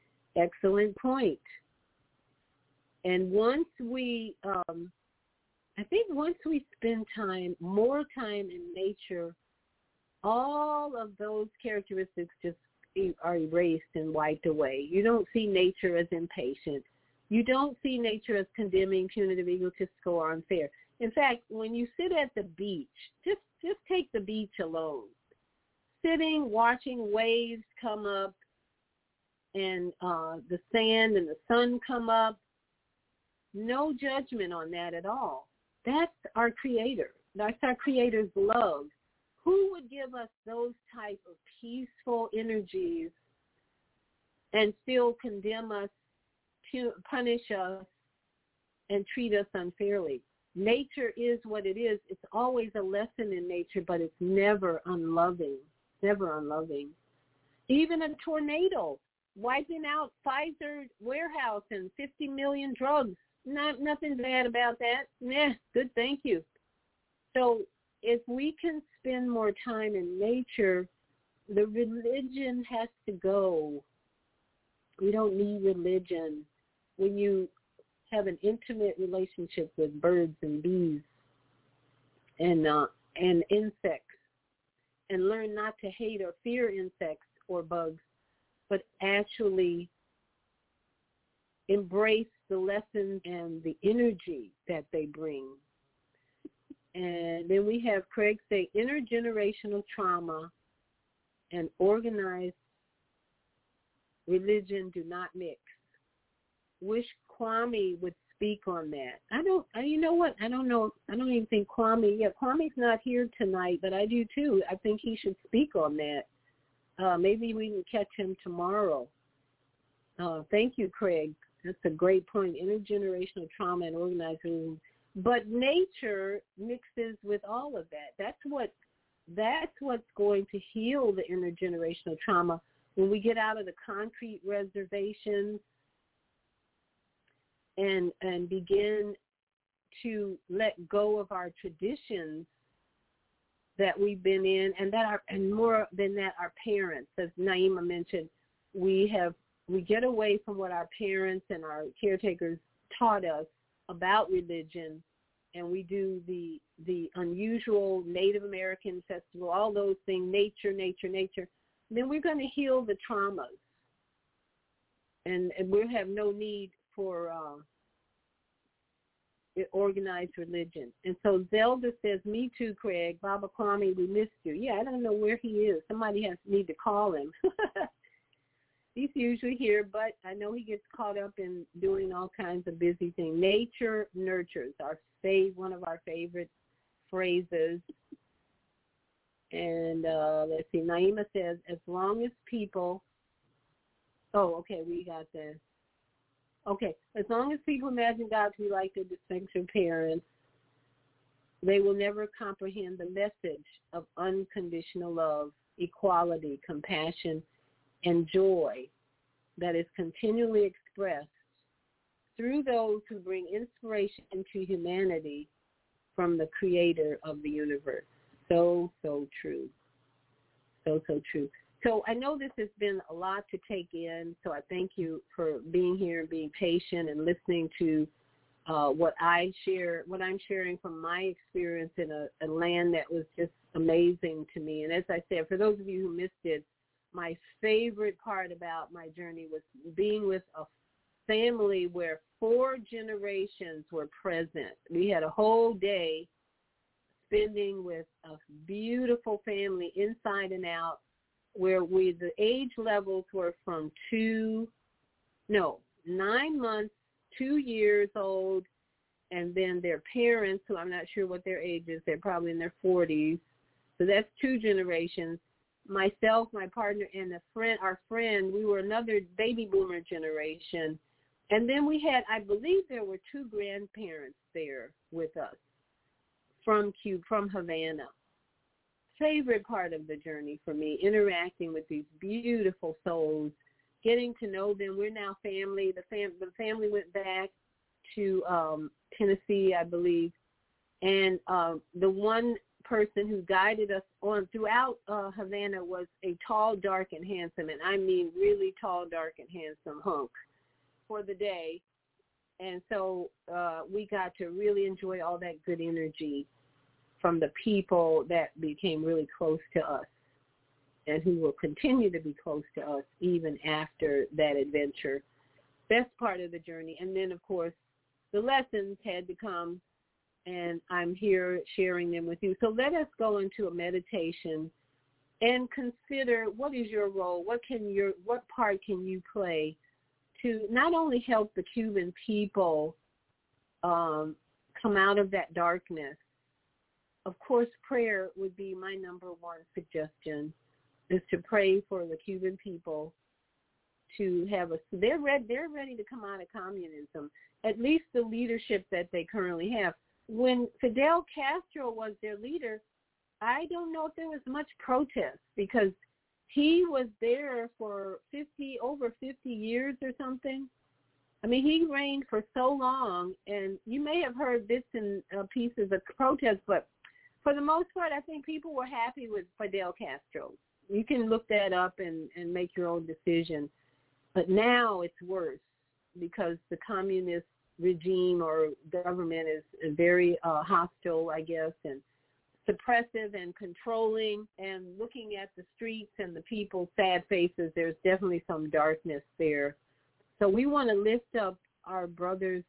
Excellent point. And once we I think once we spend more time in nature, all of those characteristics just are erased and wiped away. You don't see nature as impatient. You don't see nature as condemning, punitive, egotistical, or unfair. In fact, when you sit at the beach, just take the beach alone. Sitting, watching waves come up and the sand and the sun come up, no judgment on that at all. That's our Creator. That's our Creator's love. Who would give us those type of peaceful energies and still condemn us, punish us, and treat us unfairly? Nature is what it is. It's always a lesson in nature, but it's never unloving. Never unloving. Even a tornado wiping out Pfizer warehouse and 50 million drugs. Nothing bad about that. Yeah, good, thank you. So if we can spend more time in nature, the religion has to go. We don't need religion. When you have an intimate relationship with birds and bees and insects, and learn not to hate or fear insects or bugs, but actually embrace the lessons and the energy that they bring. And then we have Craig say intergenerational trauma and organized religion do not mix. Wish Kwame would speak on that. You know what? I don't know. I don't even think Kwame's not here tonight, but I do too. I think he should speak on that. Maybe we can catch him tomorrow. Thank you, Craig. That's a great point. Intergenerational trauma and organized religion. But nature mixes with all of that. That's what's going to heal the intergenerational trauma when we get out of the concrete reservations and begin to let go of our traditions that we've been in, and more than that, our parents. As Naima mentioned, we get away from what our parents and our caretakers taught us about religion, and we do the unusual Native American festival, all those things, nature. Then we're going to heal the traumas, and we'll have no need for organized religion. And so Zelda says, me too, Craig. Baba Kwame, we missed you. Yeah, I don't know where he is. Somebody need to call him. He's usually here, but I know he gets caught up in doing all kinds of busy things. Nature nurtures, one of our favorite phrases. And let's see, Naima says, as long as people, we got that. Okay, as long as people imagine God to be like their dysfunctional parents, they will never comprehend the message of unconditional love, equality, compassion, and joy that is continually expressed through those who bring inspiration to humanity from the Creator of the universe. So true. So true. So I know this has been a lot to take in, so I thank you for being here and being patient and listening to what I'm sharing from my experience in a land that was just amazing to me. And as I said, for those of you who missed it, my favorite part about my journey was being with a family where 4 generations were present. We had a whole day spending with a beautiful family inside and out, where the age levels were from 9 months, 2 years old, and then their parents, who I'm not sure what their age is, they're probably in their 40s. So that's 2 generations. Myself, my partner, and our friend, we were another baby boomer generation. And then we had, I believe there were 2 grandparents there with us from Havana. Favorite part of the journey for me, interacting with these beautiful souls, getting to know them. We're now family. The family went back to Tennessee, I believe, and the one person who guided us on throughout Havana was a tall, dark, and handsome, and I mean really tall, dark, and handsome hunk for the day. And so we got to really enjoy all that good energy from the people that became really close to us and who will continue to be close to us even after that adventure. Best part of the journey. And then, of course, the lessons had to come, and I'm here sharing them with you. So let us go into a meditation and consider what is your role, what part can you play to not only help the Cuban people come out of that darkness. Of course, prayer would be my number one suggestion, is to pray for the Cuban people to have they're ready to come out of communism, at least the leadership that they currently have. When Fidel Castro was their leader, I don't know if there was much protest because he was there for over 50 years or something. I mean, he reigned for so long, and you may have heard bits and pieces of protest, but for the most part, I think people were happy with Fidel Castro. You can look that up and make your own decision. But now it's worse because the communist regime or government is very hostile, I guess, and suppressive and controlling, and looking at the streets and the people's sad faces, there's definitely some darkness there. So we want to lift up our brothers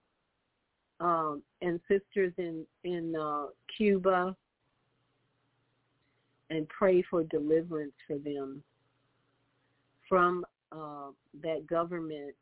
and sisters in Cuba and pray for deliverance for them from that government,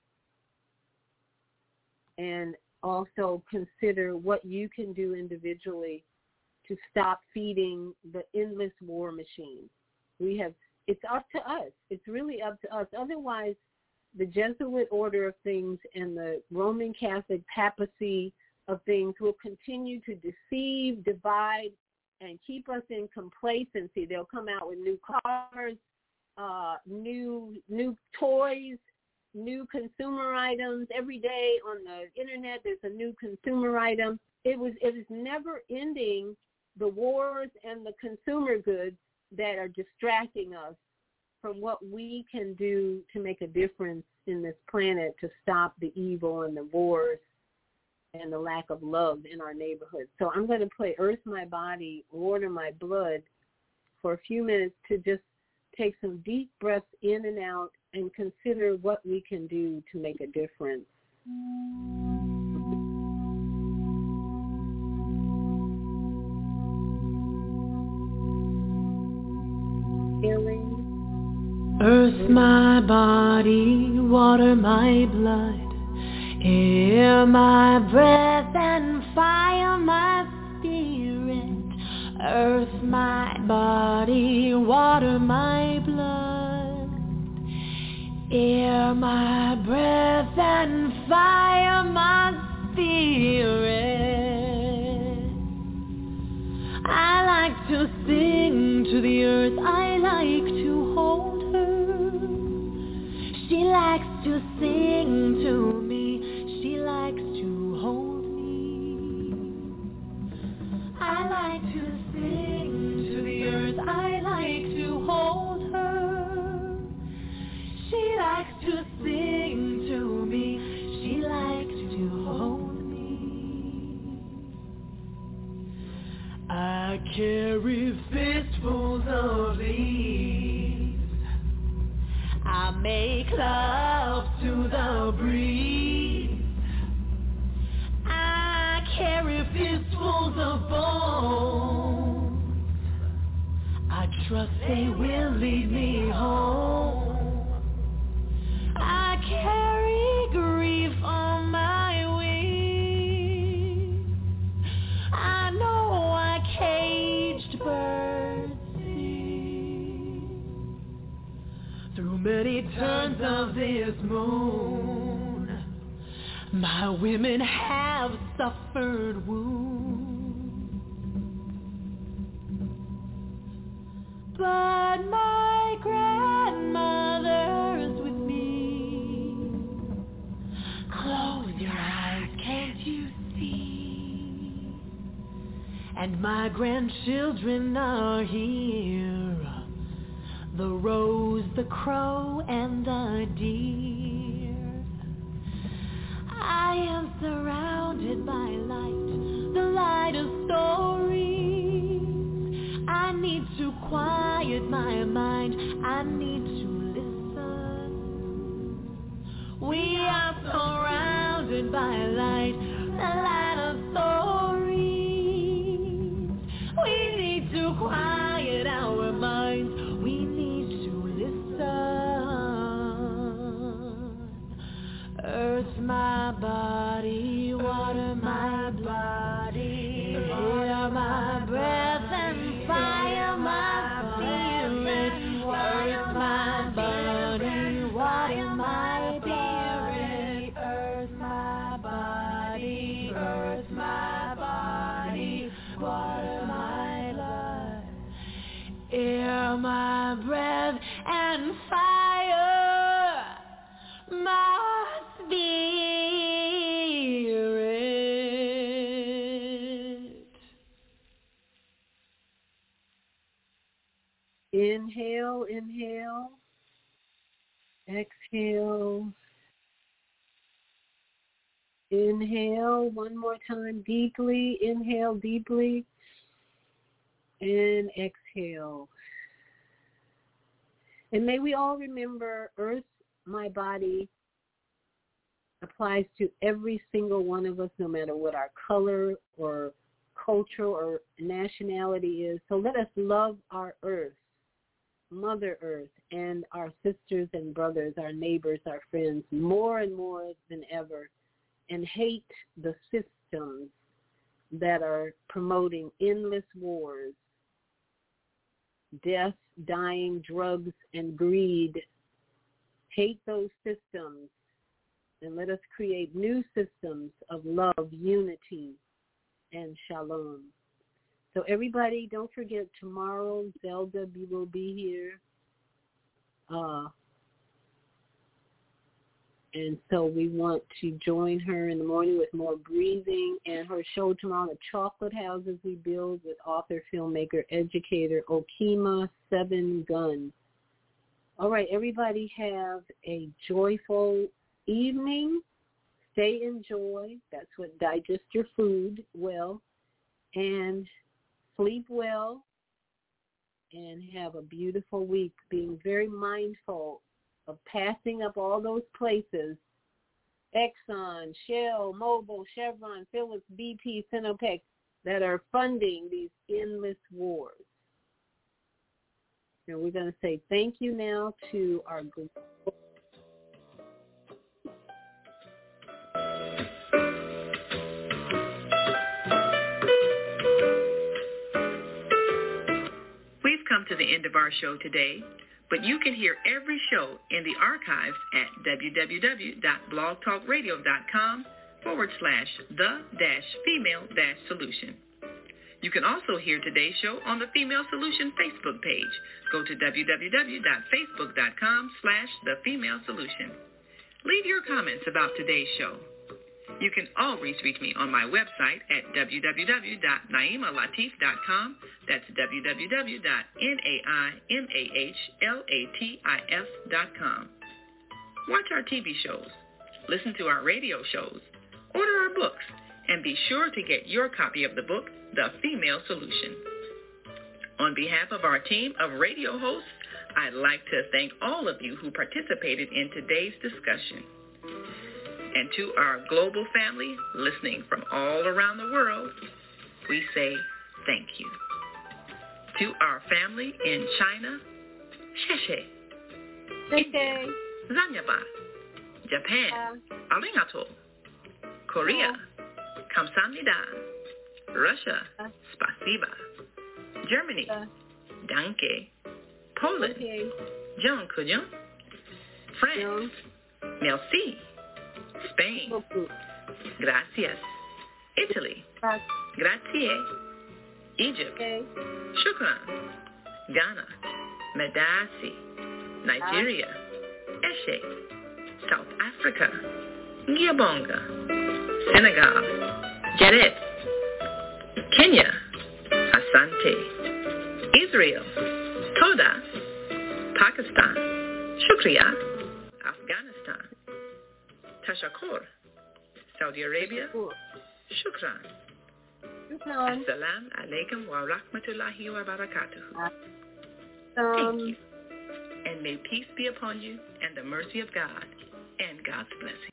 and also consider what you can do individually to stop feeding the endless war machine. It's up to us. It's really up to us. Otherwise, the Jesuit order of things and the Roman Catholic papacy of things will continue to deceive, divide, and keep us in complacency. They'll come out with new cars, new toys, new consumer items. Every day on the internet, there's a new consumer item. It is never ending, the wars and the consumer goods that are distracting us from what we can do to make a difference in this planet to stop the evil and the wars and the lack of love in our neighborhood. So I'm going to play Earth My Body, Water My Blood for a few minutes to just take some deep breaths in and out and consider what we can do to make a difference. Healing. Earth my body, water my blood, air my breath and fire my spirit. Earth my body, water my blood, air my breath and fire my spirit. I like to sing to the earth, I like to hold her. She likes to sing to me, she likes to hold me. I like to sing to the earth, I like to hold her. She likes to sing to me, she likes to hold me. I carry fistfuls of leaves, I make love to the breeze. I carry fistfuls of bones, I trust they will lead me home. I carry grief on my wings, I know I caged birds sing. Through many turns of this moon, my women have suffered wounds, but my grandmother's with me. Close your eyes, can't you see? And my grandchildren are here, the rose, the crow, and the deer. I am surrounded by light, the light of stories. I need to quiet my mind, I need to listen. We are surrounded by light, the light of stories. We need to quiet our minds, we need to listen. Earth my body, water my body, air my breath and fire my spirit. Earth my body, water my spirit. Earth my body, water my blood, air my breath and fire my spirit. Inhale, inhale. Exhale. Inhale one more time deeply. Inhale deeply. And exhale. And may we all remember, Earth, my body, applies to every single one of us, no matter what our color or culture or nationality is. So let us love our Earth, Mother Earth, and our sisters and brothers, our neighbors, our friends, more and more than ever, and hate the systems that are promoting endless wars, death, dying, drugs, and greed. Hate those systems, and let us create new systems of love, unity, and shalom. So everybody, don't forget, tomorrow Zelda will be here. And so we want to join her in the morning with more breathing, and her show tomorrow, The Chocolate Houses We Build, with author, filmmaker, educator Okima Seven Gun. All right, everybody have a joyful evening. Stay in joy. That's what digest your food well. And sleep well. And have a beautiful week, being very mindful of passing up all those places, Exxon, Shell, Mobil, Chevron, Phillips, BP, Sinopec, that are funding these endless wars. And we're going to say thank you now to our group. We've come to the end of our show today, but you can hear every show in the archives at www.blogtalkradio.com/the-female-solution. You can also hear today's show on the Female Solution Facebook page. Go to www.facebook.com/thefemalesolution. Leave your comments about today's show. You can always reach me on my website at www.naimalatif.com. That's www.naimalatif.com. Watch our TV shows, listen to our radio shows, order our books, and be sure to get your copy of the book, The Female Solution. On behalf of our team of radio hosts, I'd like to thank all of you who participated in today's discussion. And to our global family listening from all around the world, we say thank you. To our family in China, Sheshe. India, Zanyaba. Japan, Arigato. Korea, Kamsahamnida. Russia, Spasiba. Germany, Danke. Poland, Dziękuję. France, Merci. Spain, gracias. Italy, grazie. Egypt, shukran. Ghana, medasi. Nigeria, eshe. South Africa, ngiyabonga. Senegal, jaret. Kenya, asante. Israel, toda. Pakistan, shukriya. Afghanistan, Tashakkur. Saudi Arabia, shukran. Assalamu alaikum wa rahmatullahi wa barakatuh. Thank you. And may peace be upon you and the mercy of God and God's blessing.